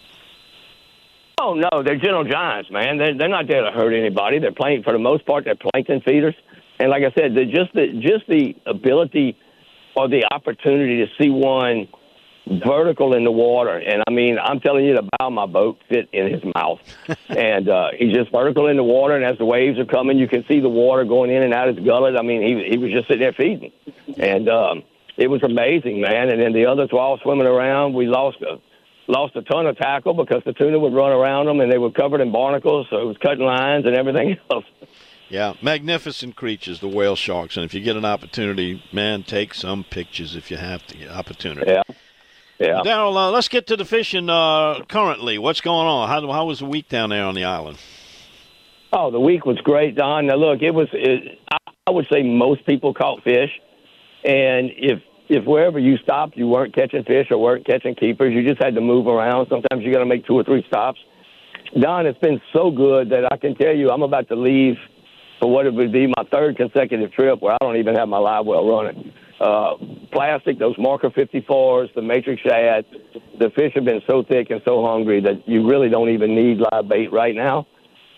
Oh, no, they're gentle giants, man. They're not there to hurt anybody. For the most part, they're plankton feeders. And like I said, just the ability or the opportunity to see one vertical in the water. And, I'm telling you, the bow of my boat fit in his mouth. And he's just vertical in the water, and as the waves are coming, you can see the water going in and out his gullet. He was just sitting there feeding. And it was amazing, man. And then the others were all swimming around. We lost a ton of tackle because the tuna would run around them, and they were covered in barnacles, so it was cutting lines and everything else. Yeah, magnificent creatures, the whale sharks. And if you get an opportunity, man, take some pictures if you have the opportunity. Yeah. Daryl, let's get to the fishing currently. What's going on? How was the week down there on the island? Oh, the week was great, Don. Now, look, I would say most people caught fish. And if wherever you stopped, you weren't catching fish or weren't catching keepers, you just had to move around. Sometimes you got to make 2 or 3 stops. Don, it's been so good that I can tell you I'm about to leave for what it would be my 3rd consecutive trip where I don't even have my live well running. Plastic, those Marker 54s, the Matrix shad, the fish have been so thick and so hungry that you really don't even need live bait right now.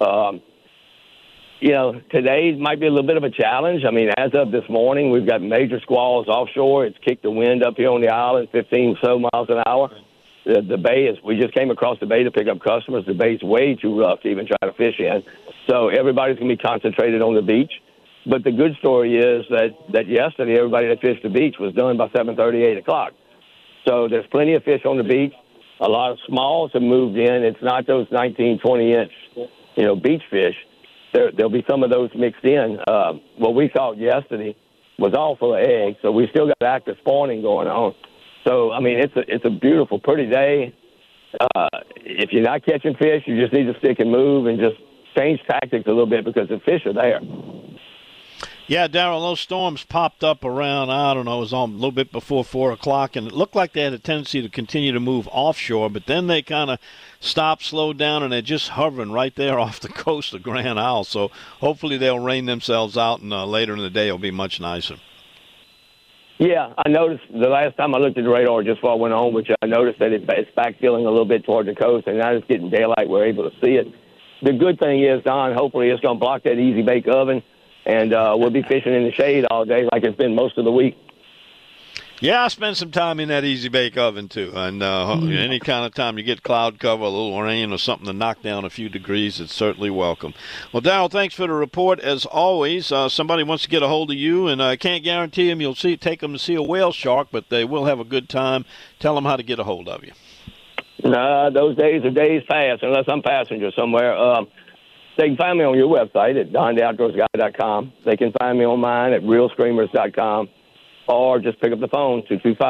Today might be a little bit of a challenge. As of this morning, we've got major squalls offshore. It's kicked the wind up here on the island, 15 so miles an hour. The bay we just came across the bay to pick up customers. The bay's way too rough to even try to fish in. So everybody's going to be concentrated on the beach. But the good story is that yesterday everybody that fished the beach was done by 7:30, 8 o'clock. So there's plenty of fish on the beach. A lot of smalls have moved in. It's not those 19, 20-inch, beach fish. There'll be some of those mixed in. What we caught yesterday was all full of eggs, so we still got active spawning going on. So, it's a beautiful, pretty day. If you're not catching fish, you just need to stick and move and just change tactics a little bit because the fish are there. Yeah, Daryl, those storms popped up around, it was a little bit before 4 o'clock, and it looked like they had a tendency to continue to move offshore, but then they kind of stopped, slowed down, and they're just hovering right there off the coast of Grand Isle. So hopefully they'll rain themselves out, and later in the day it'll be much nicer. Yeah, I noticed the last time I looked at the radar just before I went on, which I noticed that it's backfilling a little bit toward the coast, and now it's getting daylight. We're able to see it. The good thing is, Don, hopefully it's going to block that easy bake oven, and we'll be fishing in the shade all day like it's been most of the week. Yeah, I spent some time in that easy bake oven, too. And any kind of time you get cloud cover, a little rain or something to knock down a few degrees, it's certainly welcome. Well, Daryl, thanks for the report. As always, somebody wants to get a hold of you, and I can't guarantee them take them to see a whale shark, but they will have a good time. Tell them how to get a hold of you. Those days are days past, unless I'm passenger somewhere. They can find me on your website at dontheoutdoorsguy.com. They can find me on mine at realscreamers.com. Or just pick up the phone,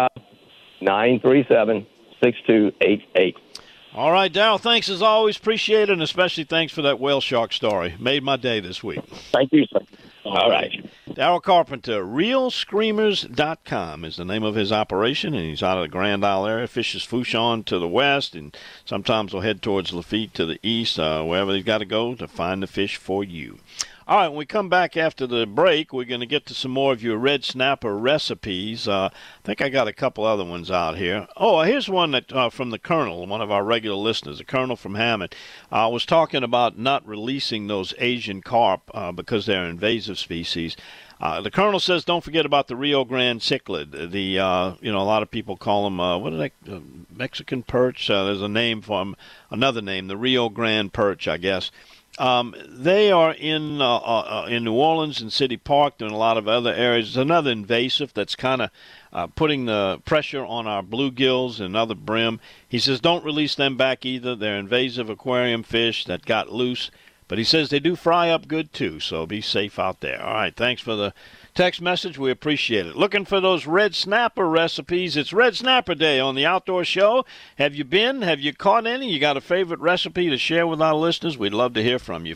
225-937-6288. All right, Daryl, thanks as always. Appreciate it, and especially thanks for that whale shark story. Made my day this week. Thank you, sir. All right. Daryl Carpenter, realscreamers.com is the name of his operation, and he's out of the Grand Isle area. Fishes Fouchon to the west, and sometimes will head towards Lafitte to the east, wherever he's got to go to find the fish for you. All right, when we come back after the break, we're going to get to some more of your red snapper recipes. I think I got a couple other ones out here. Oh, here's one that from the Colonel, one of our regular listeners, the Colonel from Hammond, was talking about not releasing those Asian carp because they're invasive species. The Colonel says, don't forget about the Rio Grande cichlid. The a lot of people call them what are they? Mexican perch. There's a name for them, another name, the Rio Grande perch, I guess. They are in New Orleans and City Park and a lot of other areas. It's another invasive that's kind of putting the pressure on our bluegills and other brim. He says, don't release them back either. They're invasive aquarium fish that got loose. But he says they do fry up good, too, so be safe out there. All right, thanks for the text message. We appreciate it. Looking for those red snapper recipes. It's Red Snapper Day on the Outdoor Show. Have you been? Have you caught any? You got a favorite recipe to share with our listeners? We'd love to hear from you.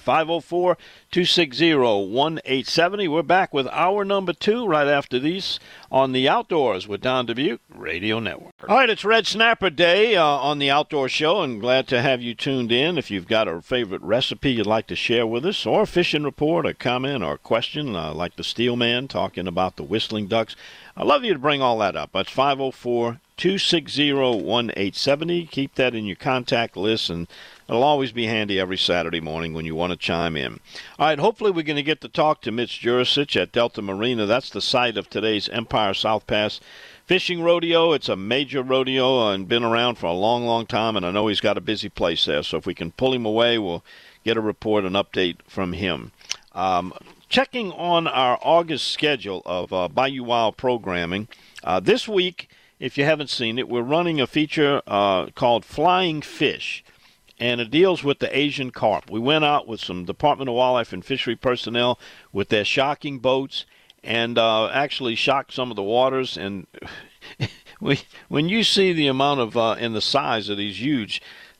504-260-1870. We're back with hour number 2 right after these on the Outdoors with Don Dubuque Radio Network. All right, it's Red Snapper Day on the Outdoor Show, and glad to have you tuned in. If you've got a favorite recipe you'd like to share with us, or a fishing report, a comment, or a question, like the Steelman talking about the whistling ducks, I'd love you to bring all that up. That's 504-260-1870. Keep that in your contact list, and it'll always be handy every Saturday morning when you want to chime in. All right, hopefully we're going to get to talk to Mitch Jurasich at Delta Marina. That's the site of today's Empire South Pass Fishing Rodeo. It's a major rodeo and been around for a long, long time, and I know he's got a busy place there. So if we can pull him away, we'll get a report, an update from him. Checking on our August schedule of Bayou Wild programming, this week, if you haven't seen it, we're running a feature called Flying Fish, and it deals with the Asian carp. We went out with some Department of Wildlife and Fishery personnel with their shocking boats and actually shocked some of the waters. And when you see the amount of and the size of these huge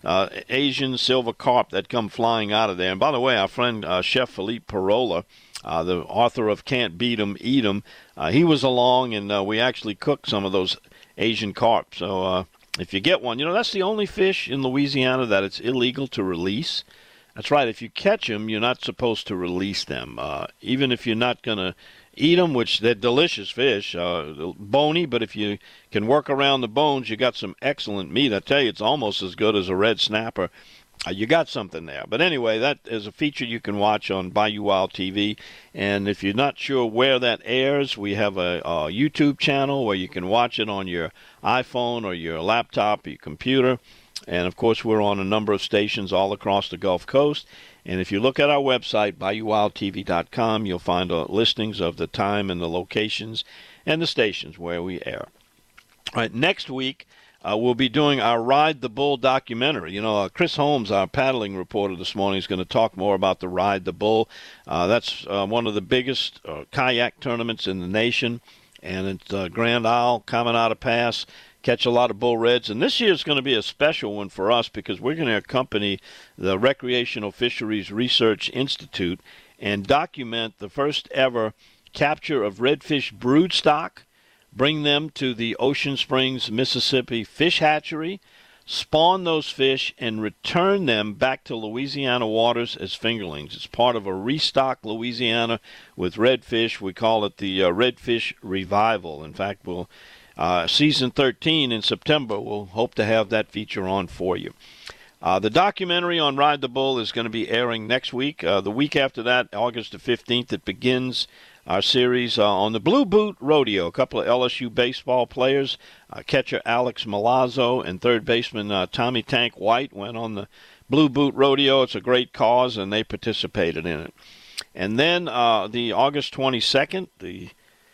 Asian silver carp that come flying out of there. And by the way, our friend Chef Philippe Parola, the author of Can't Beat 'Em, Eat 'Em, he was along, and we actually cooked some of those Asian carp. So if you get one, that's the only fish in Louisiana that it's illegal to release. That's right. If you catch them, you're not supposed to release them, even if you're not going to eat them, which they're delicious fish, bony, but if you can work around the bones, you got some excellent meat. I tell you, it's almost as good as a red snapper. You got something there. But anyway, that is a feature you can watch on Bayou Wild TV. And if you're not sure where that airs, we have a YouTube channel where you can watch it on your iPhone or your laptop or your computer. And, of course, we're on a number of stations all across the Gulf Coast. And if you look at our website, BayouWildTV.com, you'll find listings of the time and the locations and the stations where we air. All right, next week, we'll be doing our Ride the Bull documentary. Chris Holmes, our paddling reporter this morning, is going to talk more about the Ride the Bull. That's one of the biggest kayak tournaments in the nation, and it's Grand Isle, Caminada Pass. Catch a lot of bull reds, and this year is going to be a special one for us because we're going to accompany the Recreational Fisheries Research Institute and document the first ever capture of redfish broodstock, bring them to the Ocean Springs, Mississippi fish hatchery, spawn those fish, and return them back to Louisiana waters as fingerlings. It's part of a Restock Louisiana with redfish. We call it the Redfish Revival. In fact, we'll Season 13 in September, we'll hope to have that feature on for you. The documentary on Ride the Bull is going to be airing next week. The week after that, August the 15th, it begins our series on the Blue Boot Rodeo. A couple of LSU baseball players, catcher Alex Milazzo and third baseman Tommy Tank White went on the Blue Boot Rodeo. It's a great cause, and they participated in it. And then the August 22nd, the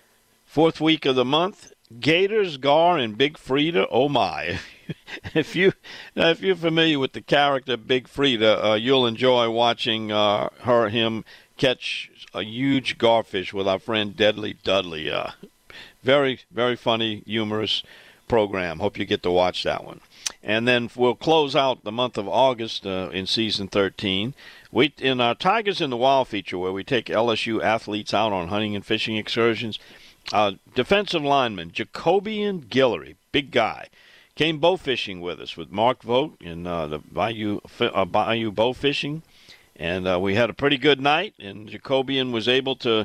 fourth week of the month, Gators, Gar, and Big Frida. Oh my! If you're familiar with the character Big Frida, you'll enjoy watching him catch a huge garfish with our friend Deadly Dudley. Very, very funny, humorous program. Hope you get to watch that one. And then we'll close out the month of August in Season 13. In our Tigers in the Wild feature, where we take LSU athletes out on hunting and fishing excursions, defensive lineman Jacobian Guillory, big guy, came bow fishing with us with Mark Vogt in the Bayou Bow Fishing. And we had a pretty good night, and Jacobian was able to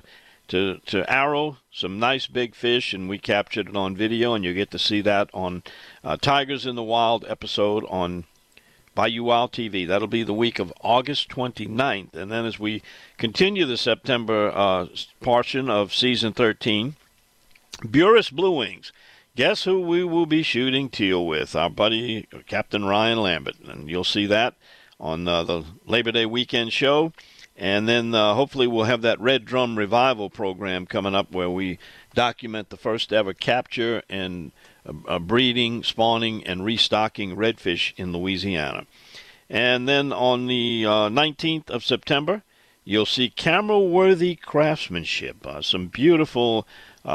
arrow some nice big fish, and we captured it on video, and you get to see that on Tigers in the Wild episode on Bayou Wild TV. That'll be the week of August 29th. And then as we continue the September portion of Season 13, Buras Blue Wings. Guess who we will be shooting teal with? Our buddy Captain Ryan Lambert. And you'll see that on the Labor Day weekend show. And then hopefully we'll have that Red Drum Revival program coming up where we document the first ever capture and breeding, spawning, and restocking redfish in Louisiana. And then on the 19th of September, you'll see camera-worthy craftsmanship, some beautiful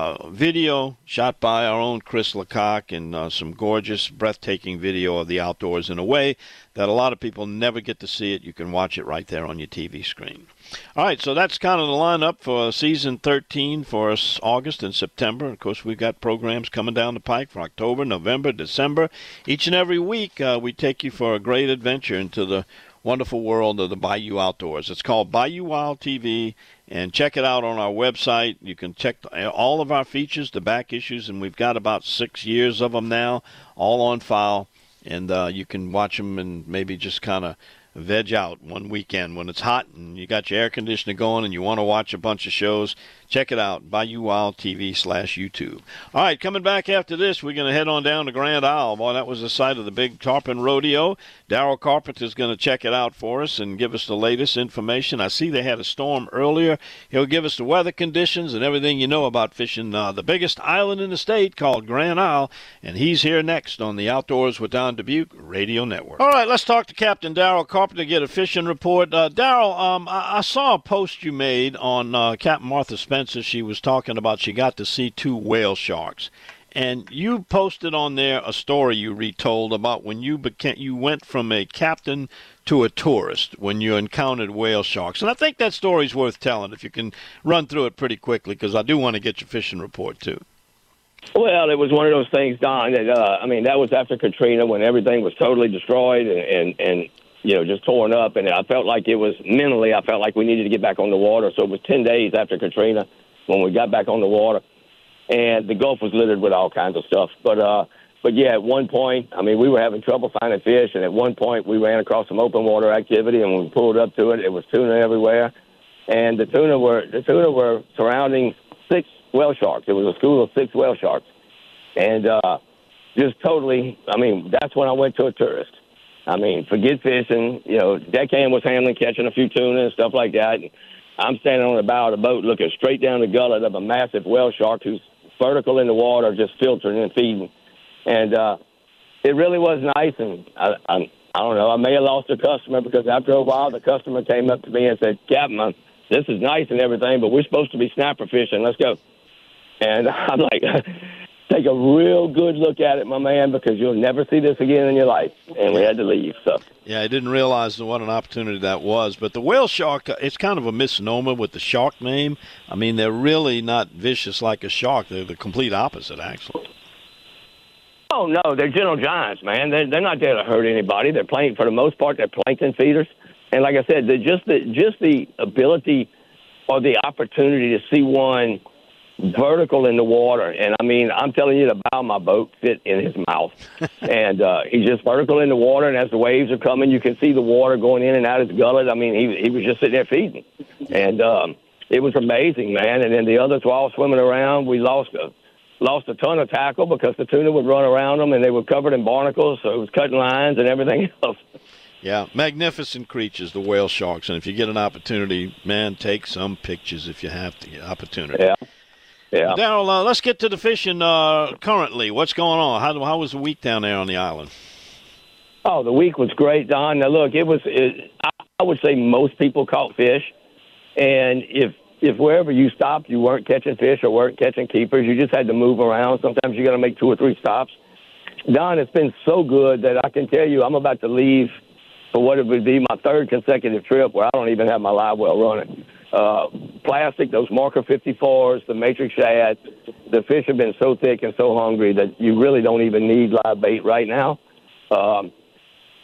video shot by our own Chris Lecoq, and some gorgeous, breathtaking video of the outdoors in a way that a lot of people never get to see it. You can watch it right there on your TV screen. All right, so that's kind of the lineup for Season 13 for us, August and September. Of course, we've got programs coming down the pike for October, November, December. Each and every week, we take you for a great adventure into the wonderful world of the Bayou Outdoors. It's called Bayou Wild TV, and check it out on our website. You can check all of our features, the back issues, and we've got about 6 years of them now, all on file. And you can watch them and maybe just kind of veg out one weekend when it's hot and you got your air conditioner going and you want to watch a bunch of shows. Check it out, Bayou Wild TV/YouTube. All right, coming back after this, we're going to head on down to Grand Isle. Boy, that was the site of the big Tarpon Rodeo. Darryl Carpenter's going to check it out for us and give us the latest information. I see they had a storm earlier. He'll give us the weather conditions and everything you know about fishing the biggest island in the state called Grand Isle. And he's here next on the Outdoors with Don Dubuque Radio Network. All right, let's talk to Captain Darryl Carpenter, get a fishing report. Darryl, I saw a post you made on Captain Martha Spencer. She was talking about she got to see 2 whale sharks. And you posted on there a story you retold about when you went from a captain to a tourist when you encountered whale sharks. And I think that story's worth telling if you can run through it pretty quickly, because I do want to get your fishing report, too. Well, it was one of those things, Don, that, that was after Katrina when everything was totally destroyed and just torn up. And I felt like I felt like we needed to get back on the water. So it was 10 days after Katrina when we got back on the water. And the Gulf was littered with all kinds of stuff. But yeah, at one point, we were having trouble finding fish. And at one point, we ran across some open water activity. And when we pulled up to it, it was tuna everywhere. And the tuna were surrounding 6 whale sharks. It was a school of 6 whale sharks. And just totally, that's when I went to a tourist. Forget fishing. Deckhand was handling, catching a few tuna and stuff like that. And I'm standing on the bow of the boat looking straight down the gullet of a massive whale shark who's vertical in the water, just filtering and feeding. And it really was nice. And I don't know, I may have lost a customer because after a while the customer came up to me and said, Captain, this is nice and everything, but we're supposed to be snapper fishing. Let's go. And I'm like, take a real good look at it, my man, because you'll never see this again in your life. And we had to leave. So. Yeah, I didn't realize what an opportunity that was. But the whale shark, it's kind of a misnomer with the shark name. They're really not vicious like a shark. They're the complete opposite, actually. Oh, no, they're gentle giants, man. They're not there to hurt anybody. For the most part, they're plankton feeders. And like I said, just the ability or the opportunity to see one vertical in the water. And I'm telling you, the bow of my boat fit in his mouth. And he's just vertical in the water, and as the waves are coming, you can see the water going in and out his gullet. He was just sitting there feeding. And it was amazing, man. And then the others were all swimming around. We lost a ton of tackle because the tuna would run around them, and they were covered in barnacles, so it was cutting lines and everything else. Yeah, magnificent creatures, the whale sharks. And if you get an opportunity, man, take some pictures if you have the opportunity. Yeah. Yeah. Darryl, let's get to the fishing currently. What's going on? How was the week down there on the island? Oh, the week was great, Don. Now, look, I would say most people caught fish. And if wherever you stopped, you weren't catching fish or weren't catching keepers, you just had to move around. Sometimes you got to make 2 or 3 stops. Don, it's been so good that I can tell you I'm about to leave for what it would be my 3rd consecutive trip where I don't even have my live well running. Plastic, those Marker 54s, the Matrix shad, the fish have been so thick and so hungry that you really don't even need live bait right now.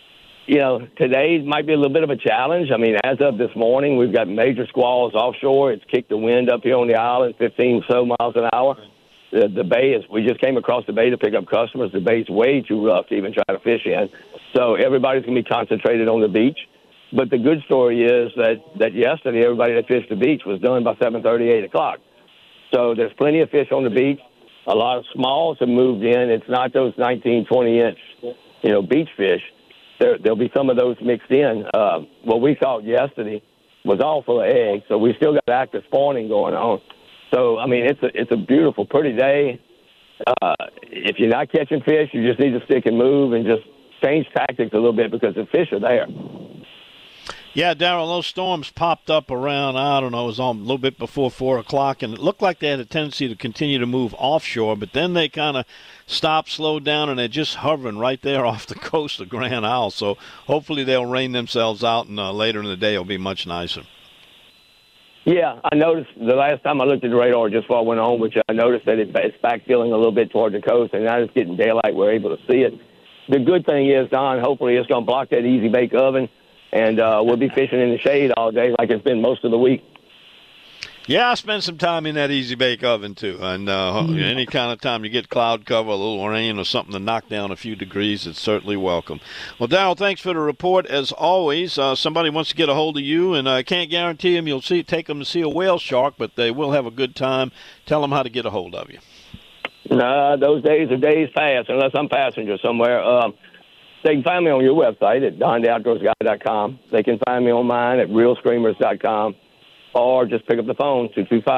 today might be a little bit of a challenge. I mean, as of this morning, we've got major squalls offshore. It's kicked the wind up here on the island, 15 so miles an hour. The bay we just came across the bay to pick up customers. The bay's way too rough to even try to fish in. So everybody's going to be concentrated on the beach. But the good story is that yesterday, everybody that fished the beach was done by 7:30, 8 o'clock. So there's plenty of fish on the beach. A lot of smalls have moved in. It's not those 19, 20-inch, beach fish. There'll be some of those mixed in. What we caught yesterday was all full of eggs, so we still got active spawning going on. So, I mean, it's a beautiful, pretty day. If you're not catching fish, you just need to stick and move and just change tactics a little bit because the fish are there. Yeah, Darrell, those storms popped up around, it was a little bit before 4 o'clock, and it looked like they had a tendency to continue to move offshore, but then they kind of stopped, slowed down, and they're just hovering right there off the coast of Grand Isle. So hopefully they'll rain themselves out, and later in the day it'll be much nicer. Yeah, I noticed the last time I looked at the radar just before I went on, which I noticed that it's backfilling a little bit toward the coast, and now it's getting daylight. We're able to see it. The good thing is, Don, hopefully it's going to block that easy bake oven, and we'll be fishing in the shade all day like it's been most of the week. Yeah, I spent some time in that easy bake oven, too. And any kind of time you get cloud cover, a little rain or something to knock down a few degrees, it's certainly welcome. Well, Darrell, thanks for the report. As always, somebody wants to get a hold of you, and I can't guarantee them take them to see a whale shark, but they will have a good time. Tell them how to get a hold of you. Those days are days past, unless I'm passenger somewhere. They can find me on your website at dontheoutdoorsguy.com. They can find me on mine at realscreamers.com. Or just pick up the phone,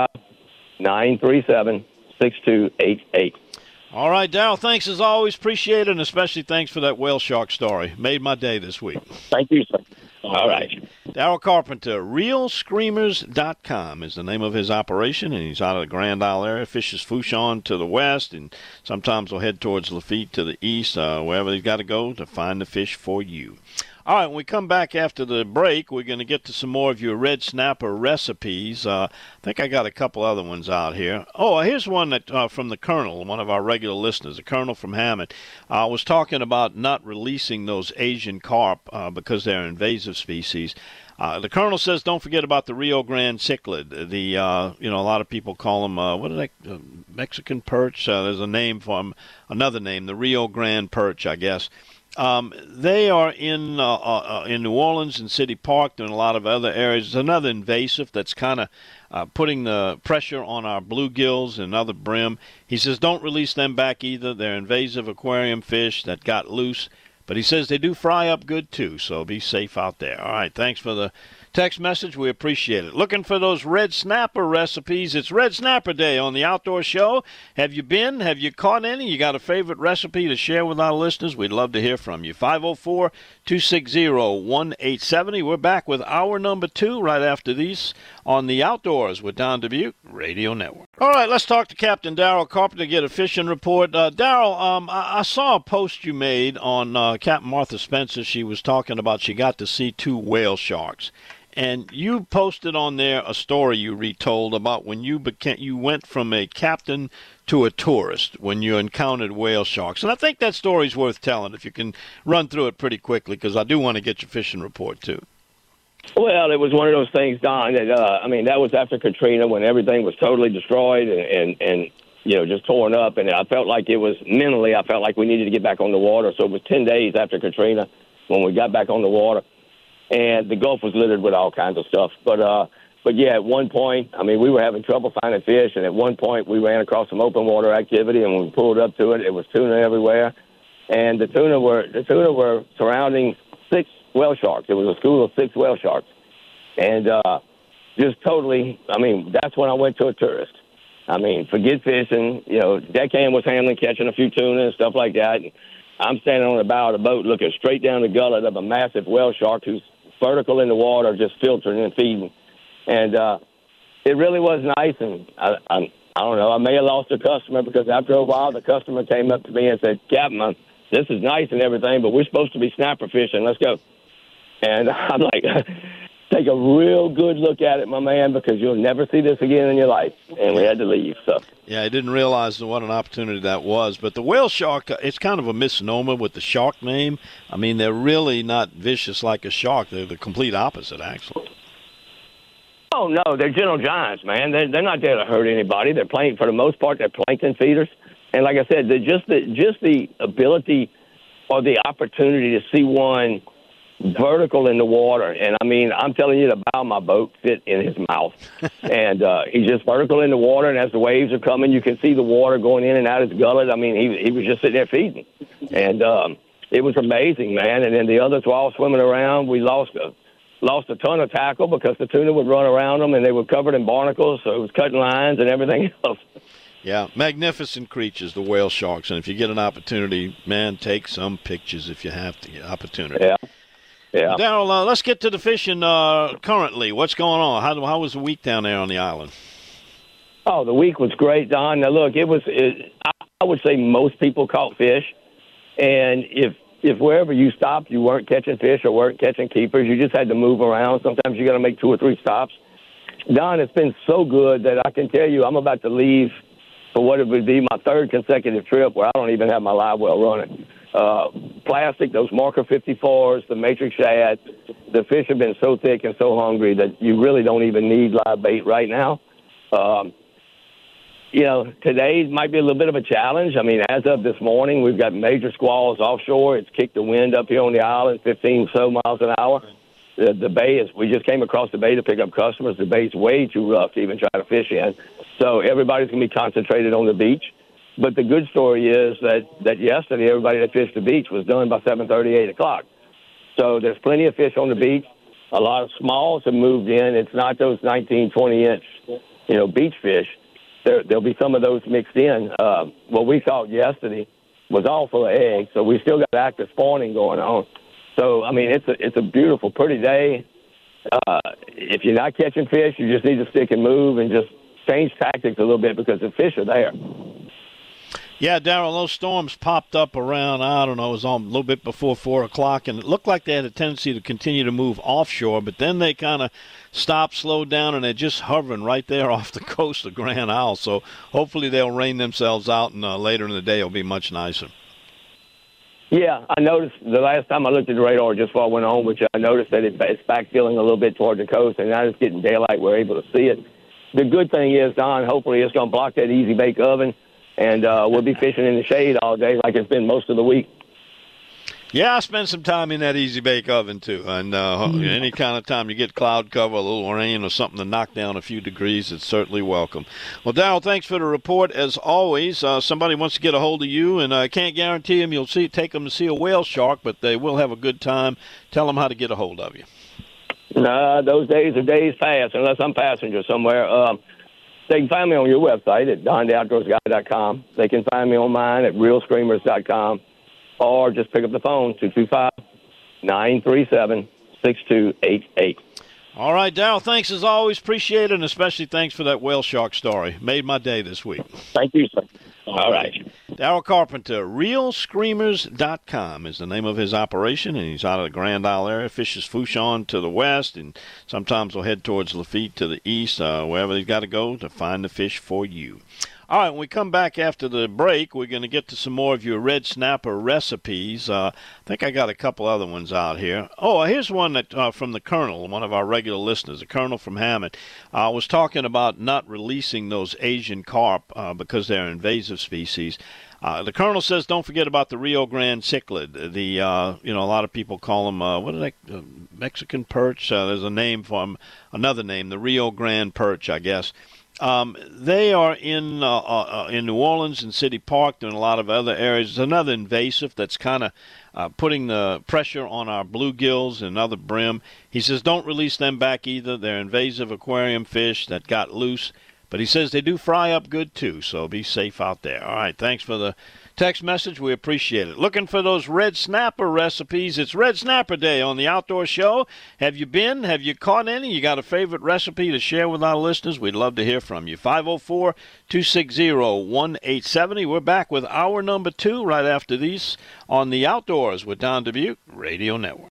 225-937-6288. All right, Darrell, thanks as always. Appreciate it, and especially thanks for that whale shark story. Made my day this week. Thank you, sir. All right. Darrell Carpenter, realscreamers.com is the name of his operation, and he's out of the Grand Isle area, fishes Fouchon to the west, and sometimes will head towards Lafitte to the east, wherever he's got to go to find the fish for you. All right, when we come back after the break, we're going to get to some more of your red snapper recipes. I think I got a couple other ones out here. Oh, here's one that from the Colonel, one of our regular listeners, the Colonel from Hammond, was talking about not releasing those Asian carp because they're invasive species. The Colonel says don't forget about the Rio Grande cichlid. A lot of people call them, Mexican perch? There's a name for them, another name, the Rio Grande perch, I guess. They are in New Orleans and City Park and a lot of other areas. It's another invasive that's kind of putting the pressure on our bluegills and other brim. He says don't release them back either. They're invasive aquarium fish that got loose. But he says they do fry up good, too, so be safe out there. All right, thanks for the text message. We appreciate it. Looking for those red snapper recipes. It's Red Snapper Day on the Outdoor Show. Have you been? Have you caught any? You got a favorite recipe to share with our listeners? We'd love to hear from you. 504-260-1870. We're back with hour number 2 right after these on the Outdoors with Don Dubuque Radio Network. All right, let's talk to Captain Darrell Carpenter to get a fishing report. Darrell, I saw a post you made on Captain Martha Spencer. She was talking about she got to see 2 whale sharks. And you posted on there a story you retold about when you went from a captain to a tourist when you encountered whale sharks. And I think that story's worth telling if you can run through it pretty quickly, because I do want to get your fishing report, too. Well, it was one of those things, Don, that, that was after Katrina when everything was totally destroyed and just torn up. And I felt like I felt like we needed to get back on the water. So it was 10 days after Katrina when we got back on the water. And the Gulf was littered with all kinds of stuff. But yeah, at one point, we were having trouble finding fish. And at one point, we ran across some open water activity. And when we pulled up to it, it was tuna everywhere. And the tuna were surrounding 6 whale sharks. It was a school of 6 whale sharks. And just totally, that's when I went to a tourist. Forget fishing. Deckhand was handling, catching a few tuna and stuff like that. And I'm standing on the bow of the boat looking straight down the gullet of a massive whale shark who's vertical in the water, just filtering and feeding. And it really was nice. And I don't know, I may have lost a customer because after a while the customer came up to me and said, Captain, this is nice and everything, but we're supposed to be snapper fishing. Let's go. And I'm like, take a real good look at it, my man, because you'll never see this again in your life. And we had to leave. So. Yeah, I didn't realize what an opportunity that was. But the whale shark, it's kind of a misnomer with the shark name. I mean, they're really not vicious like a shark. They're the complete opposite, actually. Oh, no, they're gentle giants, man. They're not there to hurt anybody. They're for the most part, they're plankton feeders. And like I said, just the ability or the opportunity to see one vertical in the water. And, I mean, I'm telling you, the bow of my boat fit in his mouth. And he's just vertical in the water, and as the waves are coming, you can see the water going in and out his gullet. I mean, he was just sitting there feeding. And it was amazing, man. And then the others were all swimming around. We lost a ton of tackle because the tuna would run around them, and they were covered in barnacles, so it was cutting lines and everything else. Yeah, magnificent creatures, the whale sharks. And if you get an opportunity, man, take some pictures if you have the opportunity. Yeah. Yeah. Darryl, let's get to the fishing currently. What's going on? How was the week down there on the island? Oh, the week was great, Don. Now, look, I would say most people caught fish. And if wherever you stopped, you weren't catching fish or weren't catching keepers, you just had to move around. Sometimes you got to make 2 or 3 stops. Don, it's been so good that I can tell you I'm about to leave for what it would be my 3rd consecutive trip where I don't even have my live well running. Plastic, those Marker 54s, the Matrix shad, the fish have been so thick and so hungry that you really don't even need live bait right now. Today might be a little bit of a challenge. I mean, as of this morning, we've got major squalls offshore. It's kicked the wind up here on the island, 15 so miles an hour. The bay we just came across the bay to pick up customers. The bay's way too rough to even try to fish in. So everybody's going to be concentrated on the beach. But the good story is that yesterday everybody that fished the beach was done by 7:30, 8 o'clock. So there's plenty of fish on the beach. A lot of smalls have moved in. It's not those 19, 20-inch, beach fish. There'll be some of those mixed in. What we caught yesterday was all full of eggs, so we still got active spawning going on. So, I mean, it's a beautiful, pretty day. If you're not catching fish, you just need to stick and move and just change tactics a little bit because the fish are there. Yeah, Darryl, those storms popped up around, it was on a little bit before 4 o'clock, and it looked like they had a tendency to continue to move offshore, but then they kind of stopped, slowed down, and they're just hovering right there off the coast of Grand Isle. So hopefully they'll rain themselves out, and later in the day it'll be much nicer. Yeah, I noticed the last time I looked at the radar just before I went on, which I noticed that it's backfilling a little bit toward the coast, and now it's getting daylight. We're able to see it. The good thing is, Don, hopefully it's going to block that easy bake oven, and we'll be fishing in the shade all day like it's been most of the week. Yeah, I spent some time in that easy bake oven, too. And any kind of time you get cloud cover, a little rain or something to knock down a few degrees, it's certainly welcome. Well, Darryl, thanks for the report, as always. Somebody wants to get a hold of you, and I can't guarantee them take them to see a whale shark, but they will have a good time. Tell them how to get a hold of you. Those days are days past, unless I'm passenger somewhere. They can find me on your website at dontheoutdoorsguy.com. They can find me on mine at realscreamers.com. Or just pick up the phone, 225-937-6288. All right, Darryl, thanks as always. Appreciate it, and especially thanks for that whale shark story. Made my day this week. Thank you, sir. All right. Darryl Carpenter, realscreamers.com is the name of his operation, and he's out of the Grand Isle area. Fishes Fouchon to the west, and sometimes he'll head towards Lafitte to the east, wherever he's got to go to find the fish for you. All right, when we come back after the break, we're going to get to some more of your red snapper recipes. I think I got a couple other ones out here. Oh, here's one that from the Colonel, one of our regular listeners, the Colonel from Hammond. Was talking about not releasing those Asian carp because they're invasive species. The Colonel says don't forget about the Rio Grande cichlid. A lot of people call them, Mexican perch? There's a name for them, another name, the Rio Grande perch, I guess. They are in New Orleans and City Park and a lot of other areas. It's another invasive that's kind of putting the pressure on our bluegills and other brim. He says don't release them back either. They're invasive aquarium fish that got loose. But he says they do fry up good, too, so be safe out there. All right, thanks for the text message. We appreciate it. Looking for those red snapper recipes. It's Red Snapper Day on the Outdoor Show. Have you been? Have you caught any? You got a favorite recipe to share with our listeners? We'd love to hear from you. 504-260-1870. We're back with hour number 2 right after these on the Outdoors with Don Dubuque Radio Network.